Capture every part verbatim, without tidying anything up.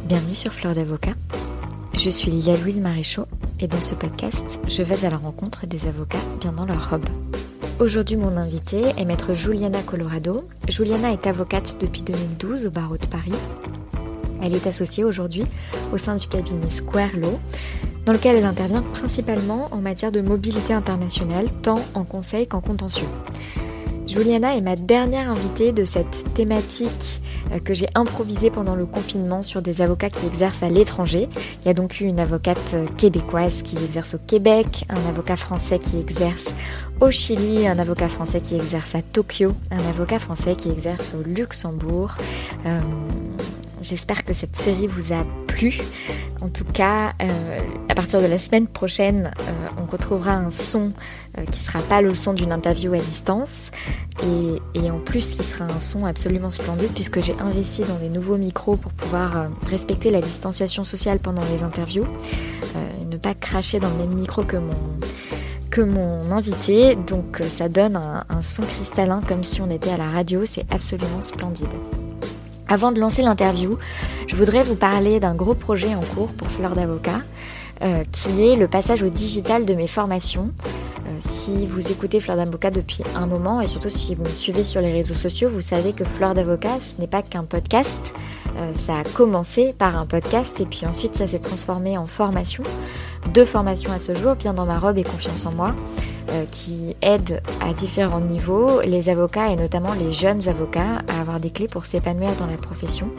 Bienvenue sur Fleur d'Avocat. Je suis Lilia Louise Maréchaux et dans ce podcast, je vais à la rencontre des avocats bien dans leur robe. Aujourd'hui, mon invitée est maître Juliana Colorado. Juliana est avocate depuis deux mille douze au barreau de Paris. Elle est associée aujourd'hui au sein du cabinet Square Law, dans lequel elle intervient principalement en matière de mobilité internationale, tant en conseil qu'en contentieux. Juliana est ma dernière invitée de cette thématique que j'ai improvisée pendant le confinement sur des avocats qui exercent à l'étranger. Il y a donc eu une avocate québécoise qui exerce au Québec, un avocat français qui exerce au Chili, un avocat français qui exerce à Tokyo, un avocat français qui exerce au Luxembourg. Euh, J'espère que cette série vous a plu. En tout cas, euh, à partir de la semaine prochaine, euh, on retrouvera un son euh, qui ne sera pas le son d'une interview à distance et, et en plus qui sera un son absolument splendide puisque j'ai investi dans des nouveaux micros pour pouvoir euh, respecter la distanciation sociale pendant les interviews euh, et ne pas cracher dans le même micro que mon... que mon invité, donc ça donne un, un son cristallin comme si on était à la radio, c'est absolument splendide. Avant de lancer l'interview, je voudrais vous parler d'un gros projet en cours pour Fleur d'Avocat, euh, qui est le passage au digital de mes formations. Euh, si vous écoutez Fleur d'Avocat depuis un moment, et surtout si vous me suivez sur les réseaux sociaux, vous savez que Fleur d'Avocat, ce n'est pas qu'un podcast. Euh, ça a commencé par un podcast, et puis ensuite ça s'est transformé en formation. Deux formations à ce jour, Bien dans ma robe et Confiance en moi, euh, qui aident à différents niveaux les avocats et notamment les jeunes avocats à avoir des clés pour s'épanouir dans la profession.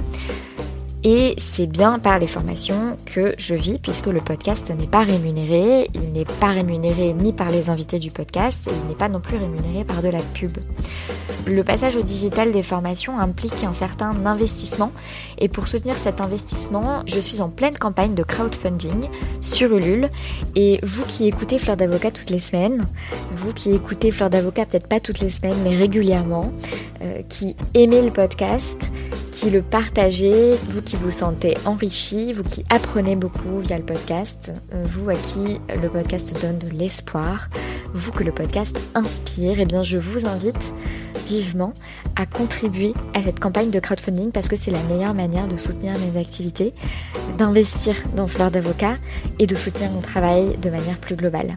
Et c'est bien par les formations que je vis puisque le podcast n'est pas rémunéré, il n'est pas rémunéré ni par les invités du podcast et il n'est pas non plus rémunéré par de la pub. Le passage au digital des formations implique un certain investissement et pour soutenir cet investissement, je suis en pleine campagne de crowdfunding sur Ulule et vous qui écoutez Fleur d'Avocat toutes les semaines, vous qui écoutez Fleur d'Avocat peut-être pas toutes les semaines mais régulièrement, euh, qui aimez le podcast, qui le partagez, vous qui vous sentez enrichi, vous qui apprenez beaucoup via le podcast, vous à qui le podcast donne de l'espoir, vous que le podcast inspire, et bien je vous invite vivement à contribuer à cette campagne de crowdfunding parce que c'est la meilleure manière de soutenir mes activités, d'investir dans Fleur d'Avocat et de soutenir mon travail de manière plus globale.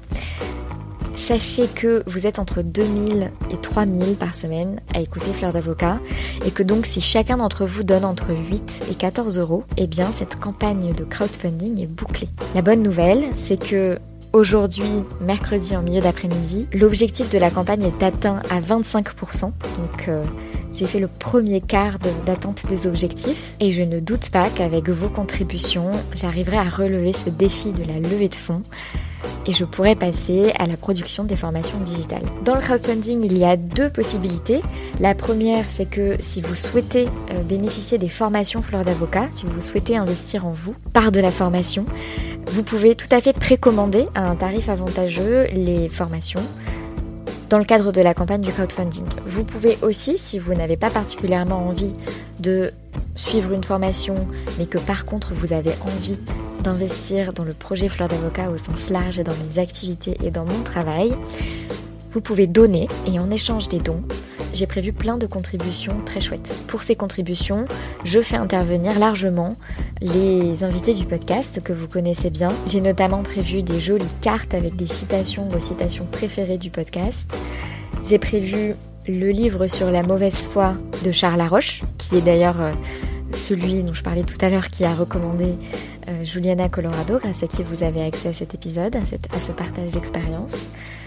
Sachez que vous êtes entre deux mille et trois mille par semaine à écouter Fleur d'Avocat et que donc si chacun d'entre vous donne entre huit et quatorze euros, eh bien cette campagne de crowdfunding est bouclée. La bonne nouvelle, c'est que aujourd'hui, mercredi en milieu d'après-midi, l'objectif de la campagne est atteint à vingt-cinq pour cent. Donc euh, j'ai fait le premier quart de, d'atteinte des objectifs et je ne doute pas qu'avec vos contributions, j'arriverai à relever ce défi de la levée de fonds. Et je pourrais passer à la production des formations digitales. Dans le crowdfunding, il y a deux possibilités. La première, c'est que si vous souhaitez euh, bénéficier des formations Fleur d'Avocat, si vous souhaitez investir en vous par de la formation, vous pouvez tout à fait précommander à un tarif avantageux les formations dans le cadre de la campagne du crowdfunding. Vous pouvez aussi, si vous n'avez pas particulièrement envie de suivre une formation, mais que par contre vous avez envie d'investir dans le projet Fleur d'Avocat au sens large et dans mes activités et dans mon travail, vous pouvez donner et en échange des dons, j'ai prévu plein de contributions très chouettes. Pour ces contributions, je fais intervenir largement les invités du podcast que vous connaissez bien. J'ai notamment prévu des jolies cartes avec des citations, vos citations préférées du podcast. J'ai prévu le livre sur la mauvaise foi de Charles Laroche, qui est d'ailleurs euh, celui dont je parlais tout à l'heure qui a recommandé euh, Juliana Colorado, grâce à qui vous avez accès à cet épisode, à, cette, à ce partage d'expérience.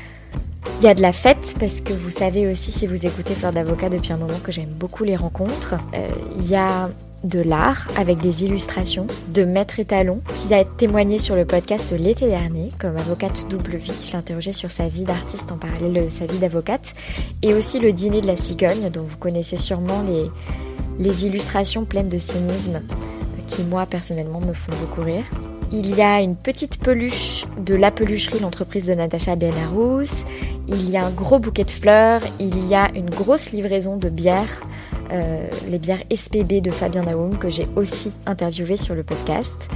Il y a de la fête parce que vous savez aussi si vous écoutez Fleur d'Avocat depuis un moment que j'aime beaucoup les rencontres. Euh, il y a de l'art avec des illustrations de Maître Étalon qui a témoigné sur le podcast l'été dernier comme avocate double vie. Je l'ai interrogée sur sa vie d'artiste en parallèle de sa vie d'avocate et aussi le dîner de la cigogne dont vous connaissez sûrement les, les illustrations pleines de cynisme qui moi personnellement me font beaucoup rire. Il y a une petite peluche de La Pelucherie, l'entreprise de Natacha Benarous. Il y a un gros bouquet de fleurs. Il y a une grosse livraison de bières, euh, les bières S P B de Fabien Naoum que j'ai aussi interviewé sur le podcast.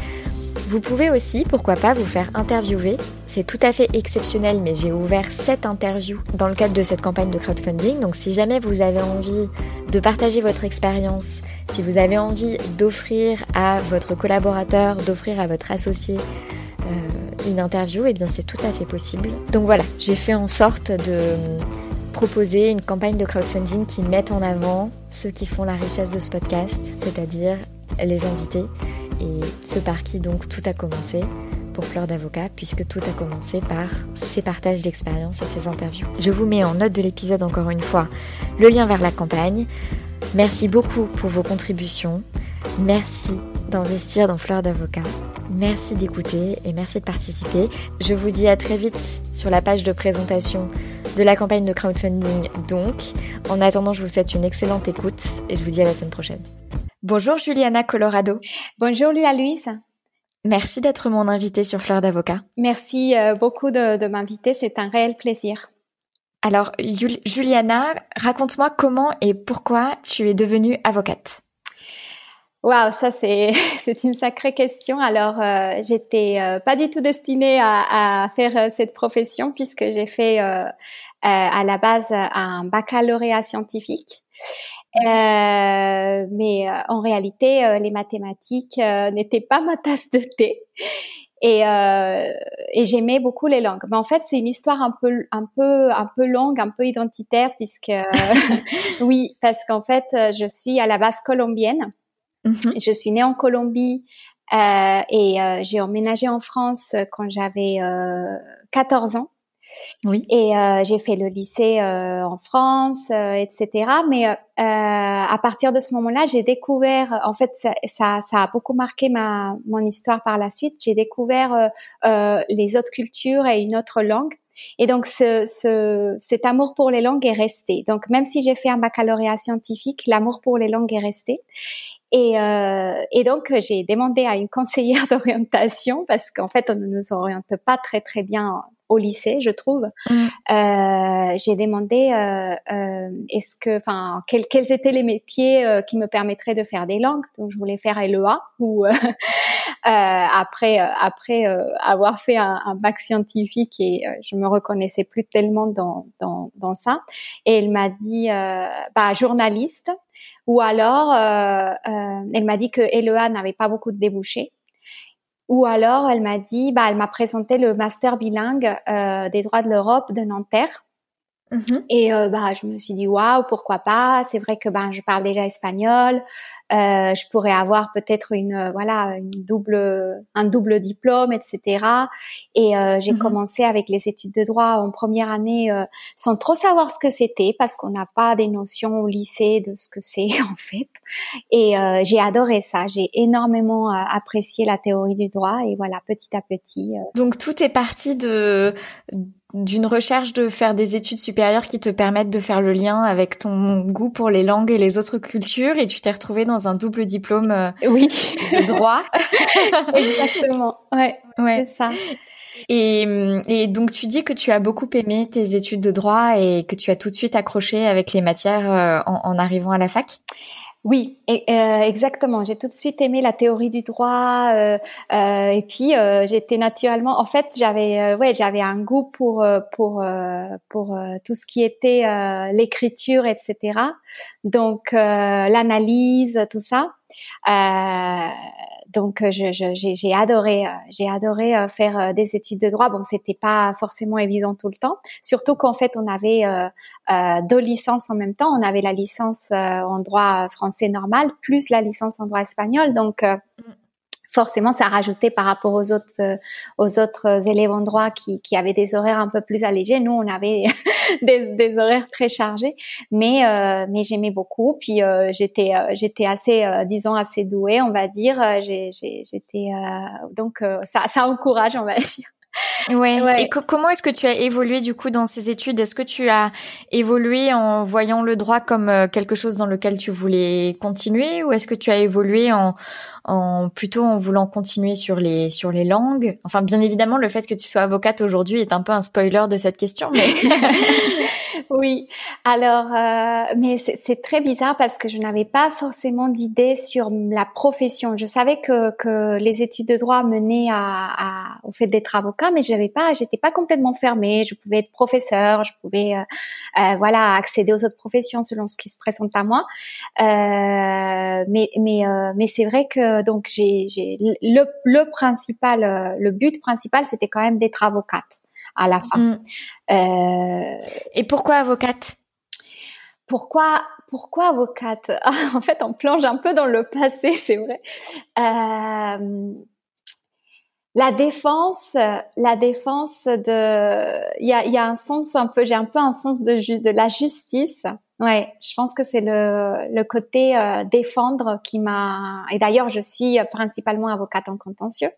Vous pouvez aussi, pourquoi pas, vous faire interviewer. C'est tout à fait exceptionnel, mais j'ai ouvert sept interviews dans le cadre de cette campagne de crowdfunding. Donc si jamais vous avez envie de partager votre expérience, si vous avez envie d'offrir à votre collaborateur, d'offrir à votre associé euh, une interview, eh bien c'est tout à fait possible. Donc voilà, j'ai fait en sorte de proposer une campagne de crowdfunding qui mette en avant ceux qui font la richesse de ce podcast, c'est-à-dire les invités. Et ce par qui donc tout a commencé pour Fleur d'Avocat, puisque tout a commencé par ces partages d'expériences et ces interviews. Je vous mets en note de l'épisode encore une fois le lien vers la campagne. Merci beaucoup pour vos contributions. Merci d'investir dans Fleur d'Avocat. Merci d'écouter et merci de participer. Je vous dis à très vite sur la page de présentation de la campagne de crowdfunding donc. En attendant, je vous souhaite une excellente écoute et je vous dis à la semaine prochaine. Bonjour Juliana Colorado. Bonjour Lila Louise. Merci d'être mon invitée sur Fleur d'Avocat. Merci euh, beaucoup de, de m'inviter, c'est un réel plaisir. Alors Jul- Juliana, raconte-moi comment et pourquoi tu es devenue avocate. Waouh, ça c'est c'est une sacrée question. Alors euh, j'étais euh, pas du tout destinée à, à faire euh, cette profession puisque j'ai fait euh, euh, à la base un baccalauréat scientifique. Euh, mais euh, en réalité, euh, les mathématiques euh, n'étaient pas ma tasse de thé et, euh, et j'aimais beaucoup les langues. Mais en fait, c'est une histoire un peu, un peu, un peu longue, un peu identitaire, puisque euh, oui, parce qu'en fait, je suis à la base colombienne. Mm-hmm. Je suis née en Colombie euh, et euh, j'ai emménagé en France quand j'avais euh, quatorze ans. Oui. Et euh, j'ai fait le lycée euh, en France, euh, et cetera. Mais euh, à partir de ce moment-là, j'ai découvert, en fait, ça, ça, ça a beaucoup marqué ma mon histoire par la suite. J'ai découvert euh, euh, les autres cultures et une autre langue. Et donc, ce, ce, cet amour pour les langues est resté. Donc, même si j'ai fait un baccalauréat scientifique, l'amour pour les langues est resté. Et, euh, et donc, j'ai demandé à une conseillère d'orientation parce qu'en fait, on ne nous oriente pas très, très bien au lycée, je trouve. Mmh. Euh, j'ai demandé euh, euh, est-ce que, enfin, quels, quels étaient les métiers euh, qui me permettraient de faire des langues. Donc, je voulais faire L E A ou euh, euh, après, euh, après euh, avoir fait un, un bac scientifique et euh, je me reconnaissais plus tellement dans dans, dans ça. Et elle m'a dit, euh, bah, journaliste. Ou alors, euh, euh, elle m'a dit que L E A n'avait pas beaucoup de débouchés. Ou alors, elle m'a dit, bah, elle m'a présenté le master bilingue euh, des droits de l'Europe de Nanterre. Mm-hmm. Et euh, bah, je me suis dit, waouh, pourquoi pas. C'est vrai que ben, je parle déjà espagnol. Euh, je pourrais avoir peut-être une, euh, voilà, une double, un double diplôme, et cetera. Et euh, j'ai mm-hmm. commencé avec les études de droit en première année euh, sans trop savoir ce que c'était parce qu'on n'a pas des notions au lycée de ce que c'est en fait. Et euh, j'ai adoré ça. J'ai énormément euh, apprécié la théorie du droit et voilà, petit à petit. Euh... Donc tout est parti de d'une recherche de faire des études supérieures qui te permettent de faire le lien avec ton goût pour les langues et les autres cultures et tu t'es retrouvée dans un double diplôme euh, oui. de droit. Exactement, ouais, ouais. C'est ça. Et, et donc tu dis que tu as beaucoup aimé tes études de droit et que tu as tout de suite accroché avec les matières euh, en, en arrivant à la fac ? Oui, et, euh, exactement. J'ai tout de suite aimé la théorie du droit euh, euh, et puis euh, j'étais naturellement. En fait, j'avais, euh, ouais, j'avais un goût pour pour euh, pour euh, tout ce qui était euh, l'écriture, et cetera. Donc euh, l'analyse, tout ça. Euh, donc je, je, j'ai, j'ai adoré, j'ai adoré faire des études de droit. Bon, c'était pas forcément évident tout le temps, surtout qu'en fait on avait euh, euh, deux licences en même temps. On avait la licence euh, en droit français normal plus la licence en droit espagnol. Donc euh, forcément, ça rajoutait par rapport aux autres euh, aux autres élèves en droit qui qui avaient des horaires un peu plus allégés. Nous, on avait des des horaires très chargés, mais euh, mais j'aimais beaucoup. Puis euh, j'étais euh, j'étais assez euh, disons assez douée, on va dire. J'ai j'ai j'étais euh, donc euh, ça ça encourage, on va dire. Ouais. ouais. Et co- comment est-ce que tu as évolué du coup dans ces études ? Est-ce que tu as évolué en voyant le droit comme euh, quelque chose dans lequel tu voulais continuer, ou est-ce que tu as évolué en en plutôt en voulant continuer sur les sur les langues? Enfin, bien évidemment, le fait que tu sois avocate aujourd'hui est un peu un spoiler de cette question, mais oui. Alors, euh, mais c'est, c'est très bizarre parce que je n'avais pas forcément d'idée sur la profession. Je savais que que les études de droit menaient à, à au fait d'être avocat, mais je n'avais pas, j'étais pas complètement fermée. Je pouvais être professeur, je pouvais, euh, euh, voilà, accéder aux autres professions selon ce qui se présente à moi. Euh, mais mais euh, mais c'est vrai que donc j'ai j'ai le le principal, euh, le but principal, c'était quand même d'être avocate à la fin. Mm. Euh, Et pourquoi avocate? Pourquoi, pourquoi avocate? En fait, on plonge un peu dans le passé, c'est vrai. Euh, la défense, la défense de, il y a, il y a un sens un peu, j'ai un peu un sens de ju- de la justice. Ouais, je pense que c'est le le côté euh, défendre qui m'a. Et d'ailleurs, je suis principalement avocate en contentieux.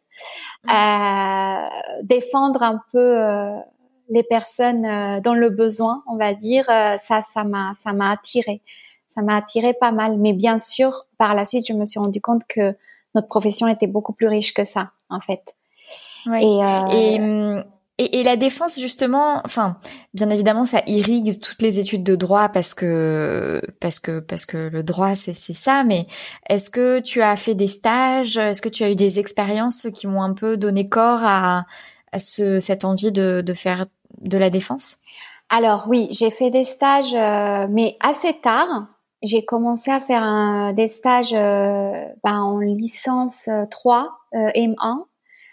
Euh, défendre un peu euh, les personnes euh, dans le besoin, on va dire, euh, ça, ça m'a, ça m'a attiré, ça m'a attiré pas mal. Mais bien sûr, par la suite, je me suis rendu compte que notre profession était beaucoup plus riche que ça, en fait. Ouais. Et, euh, Et, et, et la défense, justement, enfin, bien évidemment, ça irrigue toutes les études de droit parce que, parce que, parce que le droit, c'est, c'est ça, mais est-ce que tu as fait des stages? Est-ce que tu as eu des expériences qui m'ont un peu donné corps à, à ce, cette envie de, de faire de la défense? alors oui, j'ai fait des stages, euh, mais assez tard. J'ai commencé à faire un, des stages euh, ben, en licence trois, euh, M un.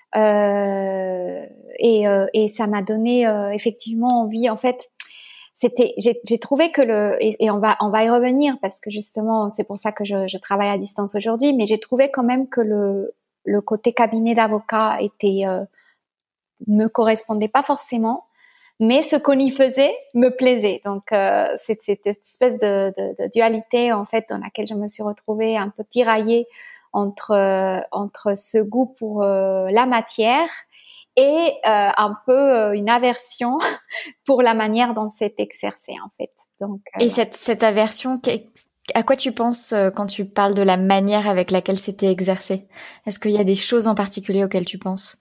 Euh, et, euh, et ça m'a donné euh, effectivement envie. En fait, c'était, j'ai, j'ai trouvé que le, et, et on va, on va y revenir parce que justement, c'est pour ça que je, je travaille à distance aujourd'hui. Mais j'ai trouvé quand même que le, le côté cabinet d'avocat était, euh, me correspondait pas forcément, mais ce qu'on y faisait me plaisait. Donc, euh, c'est, c'est cette espèce de, de, de dualité en fait dans laquelle je me suis retrouvée un peu tiraillée entre euh, entre ce goût pour euh, la matière et euh, un peu euh, une aversion pour la manière dont c'est exercé en fait. Donc euh, Et cette, cette aversion, à quoi tu penses quand tu parles de la manière avec laquelle c'était exercé? Est-ce qu'il y a des choses en particulier auxquelles tu penses?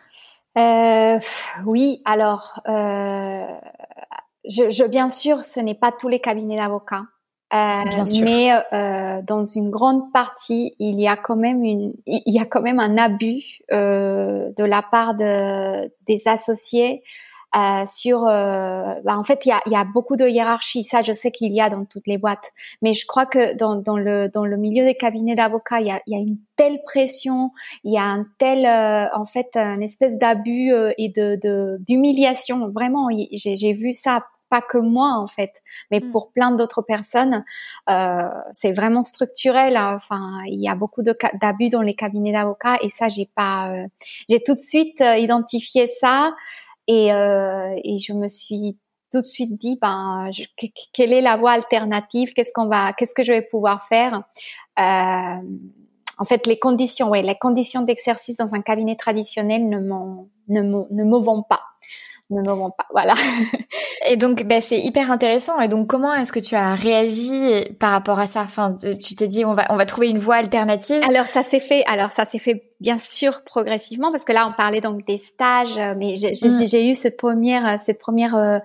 euh, oui, alors euh, je, je bien sûr, ce n'est pas tous les cabinets d'avocats. Euh, Bien sûr. mais euh, dans une grande partie, il y a quand même une, il y a quand même un abus euh, de la part de, des associés euh, sur. Euh, bah, en fait, il y a, il y a beaucoup de hiérarchie. Ça, je sais qu'il y a dans toutes les boîtes, mais je crois que dans, dans le dans le milieu des cabinets d'avocats, il y a, il y a une telle pression, il y a un tel, euh, en fait, un espèce d'abus euh, et de, de d'humiliation. Vraiment, j'ai, j'ai vu ça. Pas que moi en fait, mais pour plein d'autres personnes, euh, c'est vraiment structurel. Hein. Enfin, il y a beaucoup de ca- d'abus dans les cabinets d'avocats et ça, j'ai pas, euh, j'ai tout de suite euh, identifié ça et euh, et je me suis tout de suite dit, ben, je, que, quelle est la voie alternative? Qu'est-ce qu'on va, qu'est-ce que je vais pouvoir faire? Euh, en fait, les conditions, ouais, les conditions d'exercice dans un cabinet traditionnel ne m'en, ne me, ne me vont pas. Ne me vont pas, voilà. Et donc, ben, c'est hyper intéressant. Et donc, comment est-ce que tu as réagi par rapport à ça? Enfin, tu t'es dit, on va, on va trouver une voie alternative. Alors, ça s'est fait, alors, ça s'est fait, bien sûr, progressivement, parce que là, on parlait donc des stages, mais j'ai, j'ai, mm. j'ai eu cette première, cette première, euh,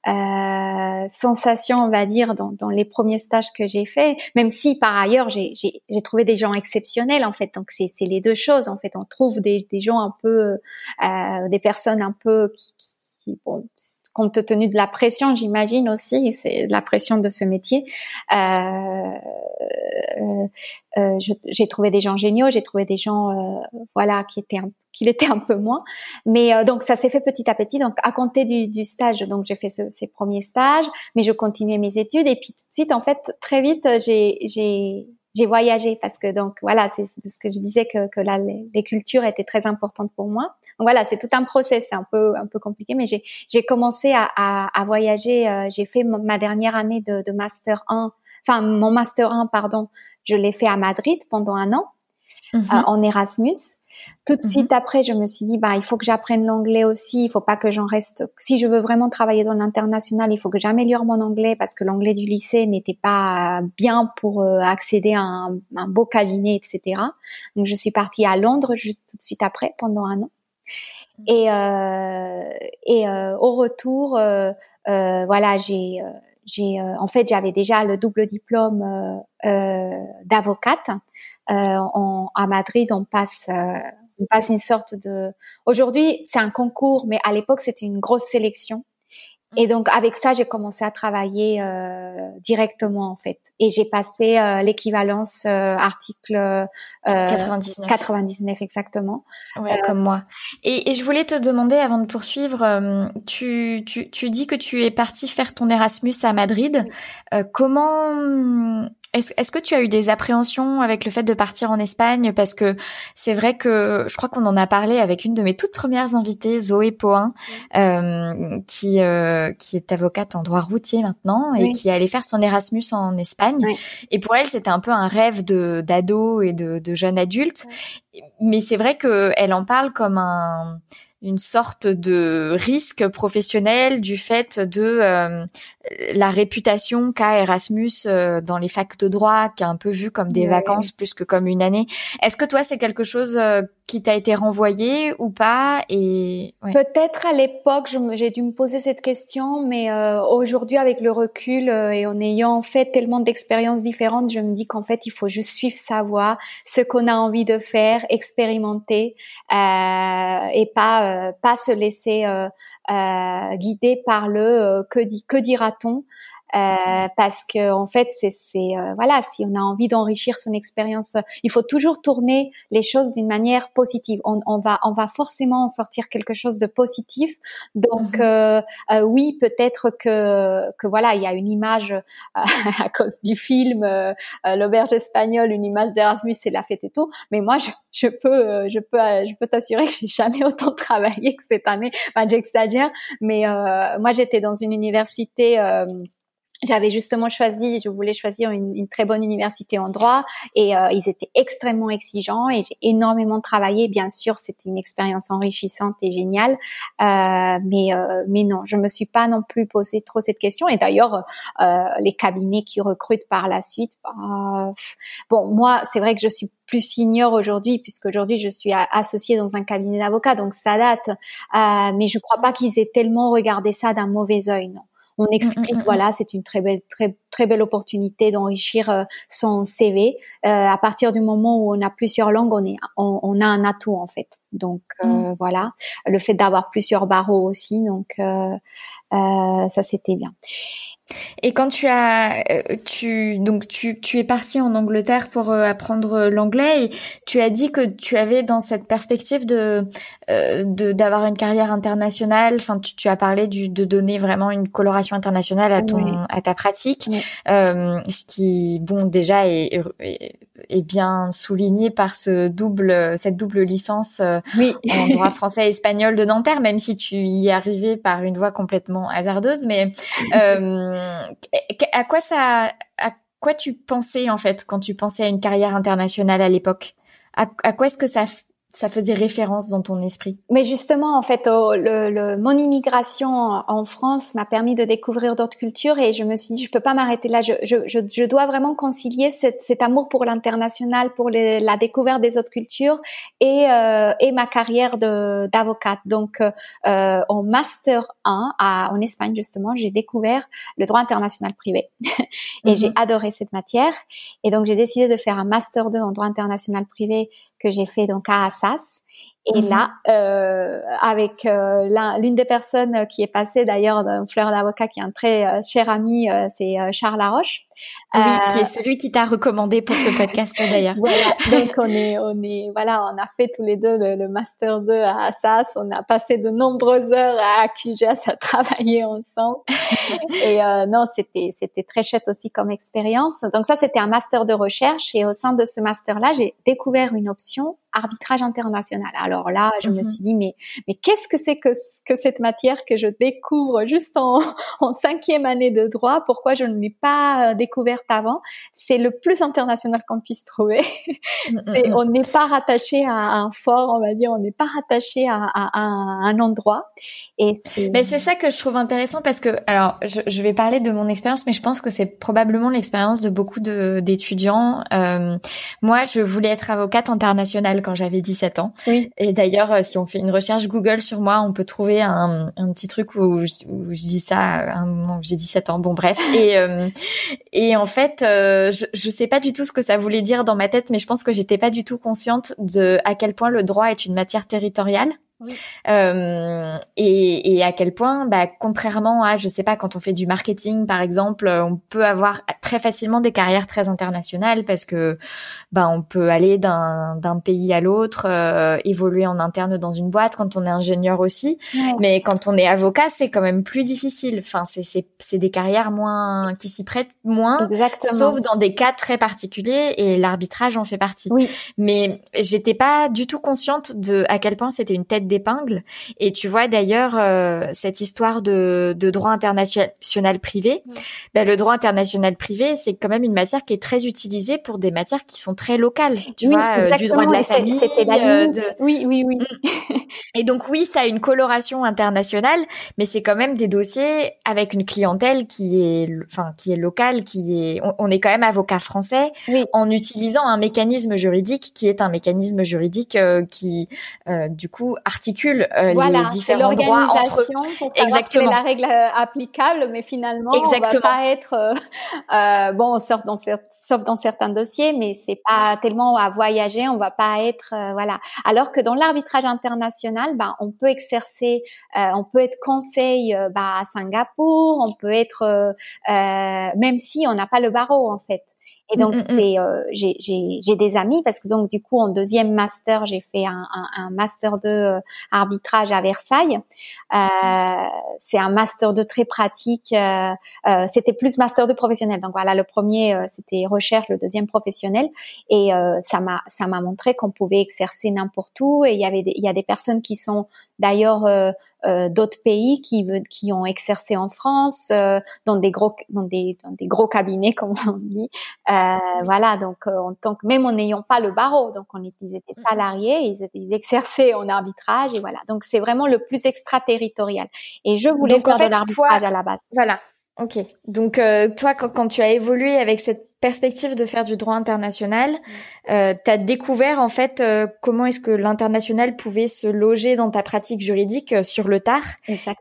euh, sensation, on va dire, dans, dans les premiers stages que j'ai faits, même si, par ailleurs, j'ai, j'ai, j'ai trouvé des gens exceptionnels, en fait. Donc, c'est, c'est les deux choses, en fait. On trouve des, des gens un peu, euh, des personnes un peu qui, qui Qui, bon, compte tenu de la pression, j'imagine aussi, c'est de la pression de ce métier. Euh, euh, euh, je, j'ai trouvé des gens géniaux, j'ai trouvé des gens, euh, voilà, qui étaient, un, qui l'étaient un peu moins. Mais euh, donc ça s'est fait petit à petit. Donc à compter du, du stage, donc j'ai fait ce, ces premiers stages, mais je continuais mes études et puis tout de suite, en fait, très vite, j'ai, j'ai j'ai voyagé parce que donc voilà, c'est, c'est ce que je disais que, que là les, les cultures étaient très importantes pour moi. Donc voilà, c'est tout un process, c'est un peu un peu compliqué, mais j'ai j'ai commencé à, à, à voyager. Euh, j'ai fait ma dernière année de, de master un, enfin mon master un pardon, je l'ai fait à Madrid pendant un an. Mm-hmm. euh, en Erasmus. Tout de suite après, je me suis dit, bah, il faut que j'apprenne l'anglais aussi. Il faut pas que j'en reste. Si je veux vraiment travailler dans l'international, il faut que j'améliore mon anglais parce que l'anglais du lycée n'était pas bien pour euh, accéder à un, un beau cabinet, et cetera. Donc, je suis partie à Londres juste tout de suite après, pendant un an. Et, euh, et euh, au retour, euh, euh, voilà, j'ai, euh, j'ai, euh, en fait, j'avais déjà le double diplôme euh, euh, d'avocate. Euh, en, à Madrid, on passe, euh, on passe une sorte de. Aujourd'hui, c'est un concours, mais à l'époque, c'était une grosse sélection. Et donc, avec ça, j'ai commencé à travailler euh, directement, en fait. Et j'ai passé euh, l'équivalence euh, article euh, quatre-vingt-dix-neuf. quatre-vingt-dix-neuf, exactement. Ouais, euh, comme moi. Et, et je voulais te demander, avant de poursuivre, euh, tu, tu, tu dis que tu es partie faire ton Erasmus à Madrid. Euh, comment... Est-ce, est-ce que tu as eu des appréhensions avec le fait de partir en Espagne? Parce que c'est vrai que je crois qu'on en a parlé avec une de mes toutes premières invitées, Zoé Pohin, euh, qui euh, qui est avocate en droit routier maintenant et oui. qui allait faire son Erasmus en Espagne. Oui. Et pour elle, c'était un peu un rêve de d'ado et de, de jeune adulte. Oui. Mais c'est vrai que elle en parle comme un une sorte de risque professionnel du fait de euh, la réputation qu'a Erasmus euh, dans les facs de droit, qui est un peu vu comme des ouais. vacances plus que comme une année. Est-ce que toi, c'est quelque chose euh, qui t'a été renvoyé ou pas? Et ouais. Peut-être à l'époque, je me, j'ai dû me poser cette question, mais euh, aujourd'hui, avec le recul euh, et en ayant fait tellement d'expériences différentes, je me dis qu'en fait, il faut juste suivre sa voie, ce qu'on a envie de faire, expérimenter euh, et pas euh, pas se laisser euh, euh, guider par le euh, que dit que dira-t-on. Euh, parce que en fait c'est c'est euh, voilà, si on a envie d'enrichir son expérience, euh, il faut toujours tourner les choses d'une manière positive. On, on va on va forcément en sortir quelque chose de positif. Donc mm-hmm. euh, euh, oui, peut-être que que voilà, il y a une image euh, à cause du film euh, euh, l'auberge espagnole, une image d'Erasmus, c'est la fête et tout. Mais moi je je peux euh, je peux euh, je peux t'assurer que j'ai jamais autant travaillé que cette année. Enfin, j'exagère, mais euh, moi j'étais dans une université. Euh, J'avais justement choisi, je voulais choisir une, une très bonne université en droit et euh, ils étaient extrêmement exigeants et j'ai énormément travaillé. Bien sûr, c'était une expérience enrichissante et géniale, euh, mais euh, mais non, je me suis pas non plus posé trop cette question. Et d'ailleurs, euh, les cabinets qui recrutent par la suite, euh, bon, moi, c'est vrai que je suis plus senior aujourd'hui puisque aujourd'hui je suis associée dans un cabinet d'avocats, donc ça date. Euh, mais je crois pas qu'ils aient tellement regardé ça d'un mauvais œil, non. On explique, mmh, voilà, c'est une très belle, très, très belle opportunité d'enrichir euh, son C V. Euh, à partir du moment où on a plusieurs langues, on est, on, on a un atout en fait. Donc euh, mmh. voilà, le fait d'avoir plusieurs barreaux aussi, donc euh, euh, ça c'était bien. Et quand tu as, tu donc tu tu es partie en Angleterre pour euh, apprendre l'anglais et tu as dit que tu avais dans cette perspective de euh, de d'avoir une carrière internationale. Enfin, tu, tu as parlé du de donner vraiment une coloration internationale à ton oui. à ta pratique, oui. euh, ce qui bon déjà est, est est bien souligné par ce double cette double licence euh, oui. en droit français et espagnol de Nanterre, même si tu y es arrivée par une voie complètement hasardeuse, mais euh, à quoi ça, à quoi tu pensais en fait quand tu pensais à une carrière internationale à l'époque? À, à quoi est-ce que ça ça faisait référence dans ton esprit? Mais justement, en fait, oh, le, le, mon immigration en France m'a permis de découvrir d'autres cultures et je me suis dit, je peux pas m'arrêter là. Je, je, je, je dois vraiment concilier cet, cet amour pour l'international, pour les, la découverte des autres cultures et, euh, et ma carrière de, d'avocate. Donc, euh, en master un à, en Espagne justement, j'ai découvert le droit international privé et mm-hmm. j'ai adoré cette matière. Et donc, j'ai décidé de faire un master deux en droit international privé que j'ai fait donc à Assas. Et mmh. là, euh, avec euh, l'un, l'une des personnes qui est passée d'ailleurs dans Fleur d'avocat, qui est un très euh, cher ami, euh, c'est euh, Charles Laroche. Oui, euh, qui est celui qui t'a recommandé pour ce podcast d'ailleurs. Voilà, donc on est, on est, voilà, on a fait tous les deux le, le master deux à Assas. On a passé de nombreuses heures à Q G S à travailler ensemble. Et euh, non, c'était, c'était très chouette aussi comme expérience. Donc ça, c'était un master de recherche. Et au sein de ce master-là, j'ai découvert une option arbitrage international. Alors là, je mm-hmm. me suis dit, mais, mais qu'est-ce que c'est que, que cette matière que je découvre juste en, en cinquième année de droit? Pourquoi je ne l'ai pas découverte avant, c'est le plus international qu'on puisse trouver. c'est, on n'est pas rattaché à un fort, on va dire, on n'est pas rattaché à, à, à un endroit. Et c'est... Mais c'est ça que je trouve intéressant parce que, alors, je, je vais parler de mon expérience, mais je pense que c'est probablement l'expérience de beaucoup de, d'étudiants. Euh, moi, je voulais être avocate internationale quand j'avais dix-sept ans. Oui. Et d'ailleurs, si on fait une recherche Google sur moi, on peut trouver un, un petit truc où je, où je dis ça à un moment où j'ai dix-sept ans. Bon, bref. Et, euh, et en fait, euh, je, je sais pas du tout ce que ça voulait dire dans ma tête, mais je pense que j'étais pas du tout consciente de à quel point le droit est une matière territoriale. Oui. Euh, et, et à quel point, bah, contrairement à, je sais pas, quand on fait du marketing, par exemple, on peut avoir très facilement des carrières très internationales parce que, bah, on peut aller d'un, d'un pays à l'autre, euh, évoluer en interne dans une boîte quand on est ingénieur aussi. Ouais. Mais quand on est avocat, c'est quand même plus difficile. Enfin, c'est, c'est, c'est des carrières moins, qui s'y prêtent moins. Exactement. Sauf dans des cas très particuliers et l'arbitrage en fait partie. Oui. Mais j'étais pas du tout consciente de à quel point c'était une tête d'épingle. Et tu vois d'ailleurs euh, cette histoire de, de droit international privé. Oui. Ben, le droit international privé, c'est quand même une matière qui est très utilisée pour des matières qui sont très locales. Tu oui, vois, euh, du droit de la c'est, famille. C'était la euh, de... Oui, oui, oui. Et donc oui, ça a une coloration internationale, mais c'est quand même des dossiers avec une clientèle qui est, enfin, qui est locale, qui est. On, on est quand même avocat français oui. en utilisant un mécanisme juridique qui est un mécanisme juridique euh, qui, euh, du coup, articule euh, voilà, les différents droits entre. Pour Exactement. Quelle est la règle applicable, mais finalement, Exactement. on va pas être euh, euh, bon, sauf dans sauf dans certains dossiers, mais c'est pas tellement à voyager, on va pas être euh, voilà. Alors que dans l'arbitrage international, ben on peut exercer, euh, on peut être conseil euh, bah, à Singapour, on peut être euh, euh, même si on n'a pas le barreau en fait. Et donc, mmh, c'est, euh, j'ai, j'ai, j'ai des amis parce que donc, du coup, en deuxième master, j'ai fait un, un, un master de euh, arbitrage à Versailles. Euh, c'est un master de très pratique. Euh, euh, c'était plus master de professionnel. Donc voilà, le premier, euh, c'était recherche, le deuxième professionnel. Et euh, ça m'a, ça m'a montré qu'on pouvait exercer n'importe où. Et il y avait, des, il y a des personnes qui sont d'ailleurs euh, euh, d'autres pays qui, qui ont exercé en France euh, dans des gros, dans des, dans des gros cabinets, comme on dit. Euh, oui. Voilà, donc euh, en tant que même en n'ayant pas le barreau, donc on était, ils étaient salariés, ils, étaient, ils exerçaient en arbitrage et voilà. Donc c'est vraiment le plus extraterritorial. Et je voulais donc, faire en fait, de l'arbitrage toi, à la base. Voilà. Ok. Donc euh, toi, quand, quand tu as évolué avec cette perspective de faire du droit international, euh, tu as découvert en fait euh, comment est-ce que l'international pouvait se loger dans ta pratique juridique euh, sur le tard. Exactement.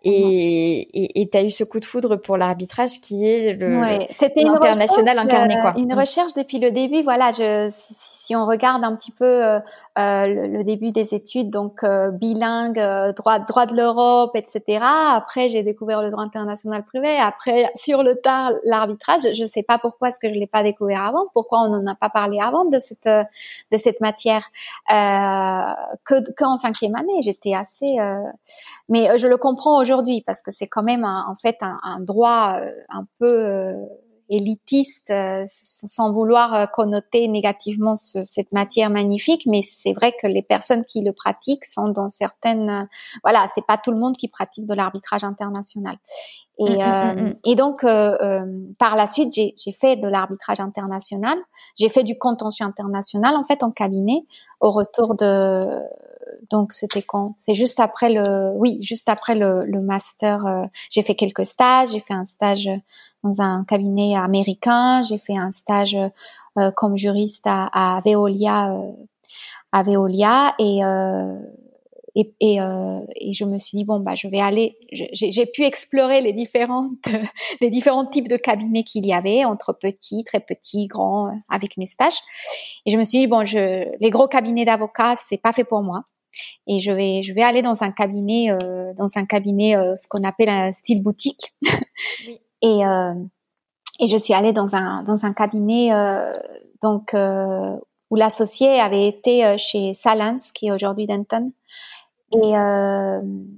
Et tu as eu ce coup de foudre pour l'arbitrage qui est le, ouais, c'était l'international une incarné. Quoi. Une recherche depuis le début. Voilà, je, si, si on regarde un petit peu euh, euh, le, le début des études, donc euh, bilingue, euh, droit, droit de l'Europe, et cetera. Après, j'ai découvert le droit international privé. Après, sur le tard, l'arbitrage. Je ne sais pas pourquoi est-ce que je l'ai pas découvert avant, pourquoi on n'en a pas parlé avant de cette de cette matière euh, que qu'en cinquième année. J'étais assez, euh, mais je le comprends aujourd'hui parce que c'est quand même un, en fait un, un droit un peu euh, élitiste, euh, sans vouloir euh, connoter négativement ce, cette matière magnifique, mais c'est vrai que les personnes qui le pratiquent sont dans certaines, euh, voilà, c'est pas tout le monde qui pratique de l'arbitrage international. Et, mmh, euh, mmh, mmh. et donc, euh, euh, par la suite, j'ai, j'ai fait de l'arbitrage international. J'ai fait du contentieux international, en fait, en cabinet, au retour de... Donc, c'était quand? C'est juste après le... Oui, juste après le, le master. Euh, j'ai fait quelques stages. J'ai fait un stage dans un cabinet américain. J'ai fait un stage euh, comme juriste à, à Veolia, euh, à Veolia. Et... Euh, Et, et, euh, et je me suis dit bon bah je vais aller. J'ai, j'ai pu explorer les différentes, les différents types de cabinets qu'il y avait entre petits, très petits, grands, avec mes stages. Et je me suis dit bon, je, les gros cabinets d'avocats c'est pas fait pour moi. Et je vais, je vais aller dans un cabinet, euh, dans un cabinet, euh, ce qu'on appelle un style boutique. Oui. Et euh, et je suis allée dans un dans un cabinet euh, donc euh, où l'associé avait été chez Salins, qui est aujourd'hui Denton. Et, euh,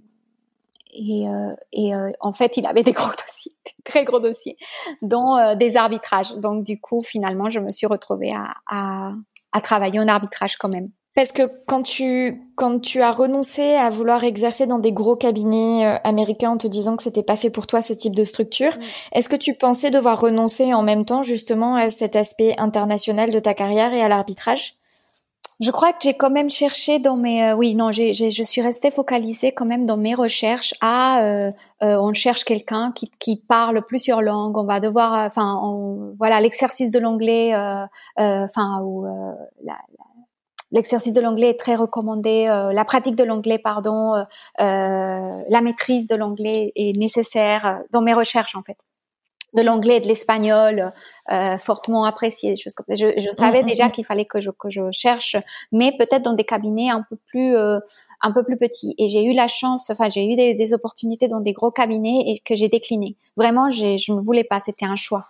et, euh, et euh, en fait, il avait des gros dossiers, des très gros dossiers, dont euh, des arbitrages. Donc, du coup, finalement, je me suis retrouvée à, à, à travailler en arbitrage quand même. Parce que quand tu quand tu as renoncé à vouloir exercer dans des gros cabinets euh, américains en te disant que c'était pas fait pour toi ce type de structure, Mm. est-ce que tu pensais devoir renoncer en même temps justement à cet aspect international de ta carrière et à l'arbitrage? Je crois que j'ai quand même cherché dans mes euh, oui non j'ai, j'ai je suis restée focalisée quand même dans mes recherches à euh, euh, on cherche quelqu'un qui qui parle plusieurs langues, on va devoir euh, enfin on, voilà l'exercice de l'anglais euh, euh, enfin ou euh, la, l'exercice de l'anglais est très recommandé, euh, la pratique de l'anglais pardon, euh, euh, la maîtrise de l'anglais est nécessaire euh, dans mes recherches en fait. De l'anglais et de l'espagnol, euh, fortement apprécié, des choses comme ça. Je, je Mmh, savais mmh, déjà mmh. qu'il fallait que je que je cherche, mais peut-être dans des cabinets un peu plus euh, un peu plus petits. Et j'ai eu la chance, enfin j'ai eu des, des opportunités dans des gros cabinets et que j'ai décliné. Vraiment, j'ai, je ne voulais pas, c'était un choix.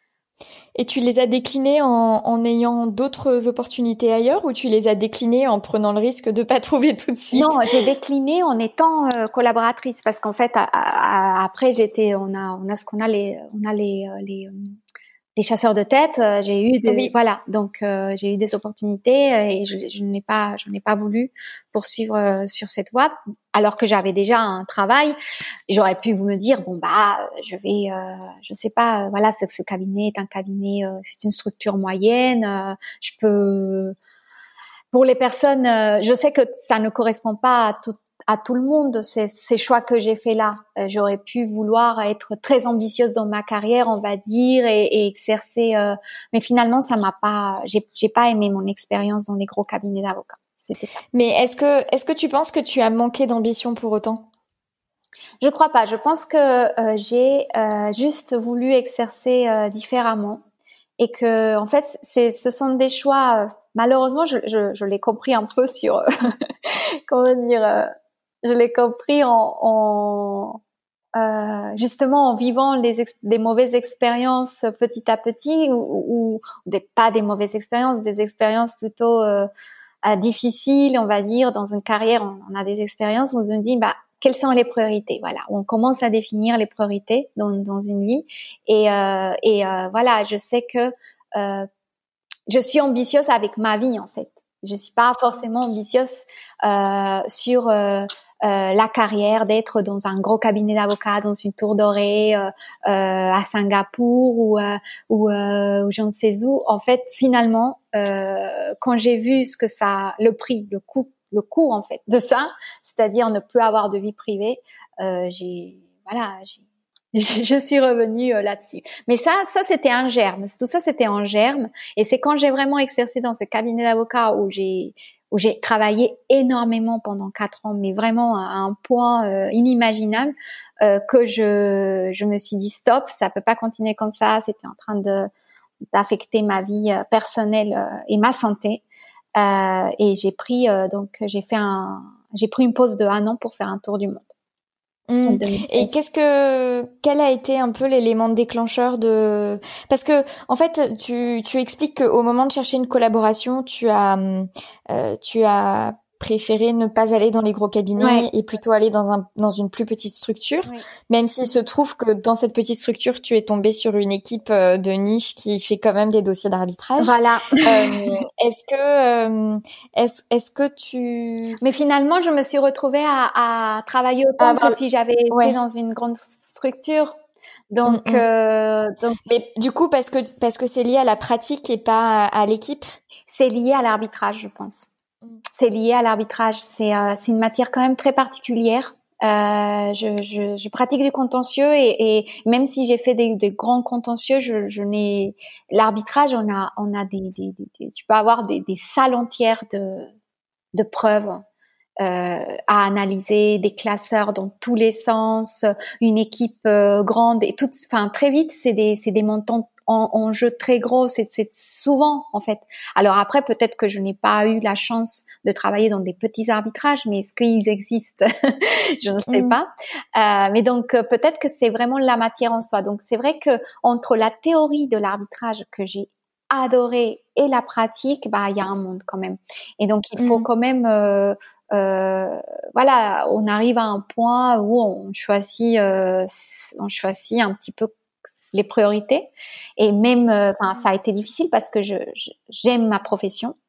Et tu les as déclinés en, en ayant d'autres opportunités ailleurs ou tu les as déclinés en prenant le risque de pas trouver tout de Non, suite? j'ai décliné en étant euh, collaboratrice parce qu'en fait, à, à, après j'étais, on a, on a ce qu'on a les, on a les, euh, les, euh, les chasseurs de tête. euh, J'ai eu des, Oui. voilà, donc euh, j'ai eu des opportunités euh, et je, je n'ai pas, je n'ai pas voulu poursuivre euh, sur cette voie alors que j'avais déjà un travail. J'aurais pu vous me dire bon bah je vais, euh, je sais pas, euh, voilà, c'est que ce cabinet est un cabinet, euh, c'est une structure moyenne. euh, je peux pour les personnes, euh, je sais que ça ne correspond pas à tout, à tout le monde, ces, ces choix que j'ai fait là. Euh, j'aurais pu vouloir être très ambitieuse dans ma carrière, on va dire, et, et exercer. Euh, mais finalement, ça m'a pas. J'ai, j'ai pas aimé mon expérience dans les gros cabinets d'avocats. C'était ça. Mais est-ce que est-ce que tu penses que tu as manqué d'ambition pour autant? Je crois pas. Je pense que euh, j'ai euh, juste voulu exercer euh, différemment et que, en fait, c'est, ce sont des choix. Euh, malheureusement, je, je, je l'ai compris un peu sur comment dire. Euh, je l'ai compris en, en euh, justement en vivant les ex- des mauvaises expériences petit à petit ou, ou des, pas des mauvaises expériences, des expériences plutôt euh, euh, difficiles, on va dire. Dans une carrière, on, on a des expériences où on se dit bah quelles sont les priorités. Voilà, on commence à définir les priorités dans, dans une vie et, euh, et euh, voilà, je sais que euh, je suis ambitieuse avec ma vie en fait. Je suis pas forcément ambitieuse euh, sur euh, euh, la carrière d'être dans un gros cabinet d'avocats, dans une tour dorée euh, euh, à Singapour ou euh, ou, euh, ou je ne sais où. En fait, finalement, euh, quand j'ai vu ce que ça, le prix, le coût, le coût en fait de ça, c'est-à-dire ne plus avoir de vie privée, euh, j'ai voilà, j'ai je suis revenue euh, là-dessus. Mais ça, ça c'était un germe. Tout ça, c'était en germe. Et c'est quand j'ai vraiment exercé dans ce cabinet d'avocat où j'ai où j'ai travaillé énormément pendant quatre ans, mais vraiment à un point euh, inimaginable, euh, que je je me suis dit stop, ça peut pas continuer comme ça. C'était en train de d'affecter ma vie euh, personnelle euh, et ma santé. Euh, et j'ai pris euh, donc j'ai fait un j'ai pris une pause de un an pour faire un tour du monde en Hmm. Et deux mille seize. qu'est-ce que quel a été un peu l'élément déclencheur de parce que en fait tu tu expliques qu'au moment de chercher une collaboration tu as hum, euh, tu as préféré ne pas aller dans les gros cabinets Ouais, et plutôt aller dans un dans une plus petite structure, oui. même s'il se trouve que dans cette petite structure tu es tombé sur une équipe euh, de niche qui fait quand même des dossiers d'arbitrage. Voilà. Euh, est-ce que euh, est-ce est-ce que tu Mais finalement, je me suis retrouvée à, à travailler à autant que avoir si j'avais été ouais. dans une grande structure. Hmm, Donc, hmm. euh, donc Mais du coup, parce que parce que c'est lié à la pratique et pas à, à l'équipe. c'est lié à l'arbitrage, je pense. Mm. C'est lié à l'arbitrage. C'est euh, c'est une matière quand même très particulière. Euh, je, je, je pratique du contentieux et, et même si j'ai fait des, des grands contentieux, je, je n'ai l'arbitrage. On a on a des, des, des, des tu peux avoir des, des salles entières de de preuves euh, à analyser, des classeurs dans tous les sens, une équipe euh, grande et tout, enfin très vite, c'est des c'est des montants en, en jeu très gros, c'est, c'est souvent en fait. Alors après, peut-être que je n'ai pas eu la chance de travailler dans des petits arbitrages, mais est-ce qu'ils existent? Je ne sais Mm. pas. Euh, mais donc euh, peut-être que c'est vraiment la matière en soi. Donc c'est vrai que entre la théorie de l'arbitrage que j'ai adoré et la pratique, bah il y a un monde quand même. Et donc il faut Mm. quand même euh, euh, voilà, on arrive à un point où on choisit, euh, on choisit un petit peu les priorités. Et même, enfin, euh, ça a été difficile parce que je, je, j'aime ma profession.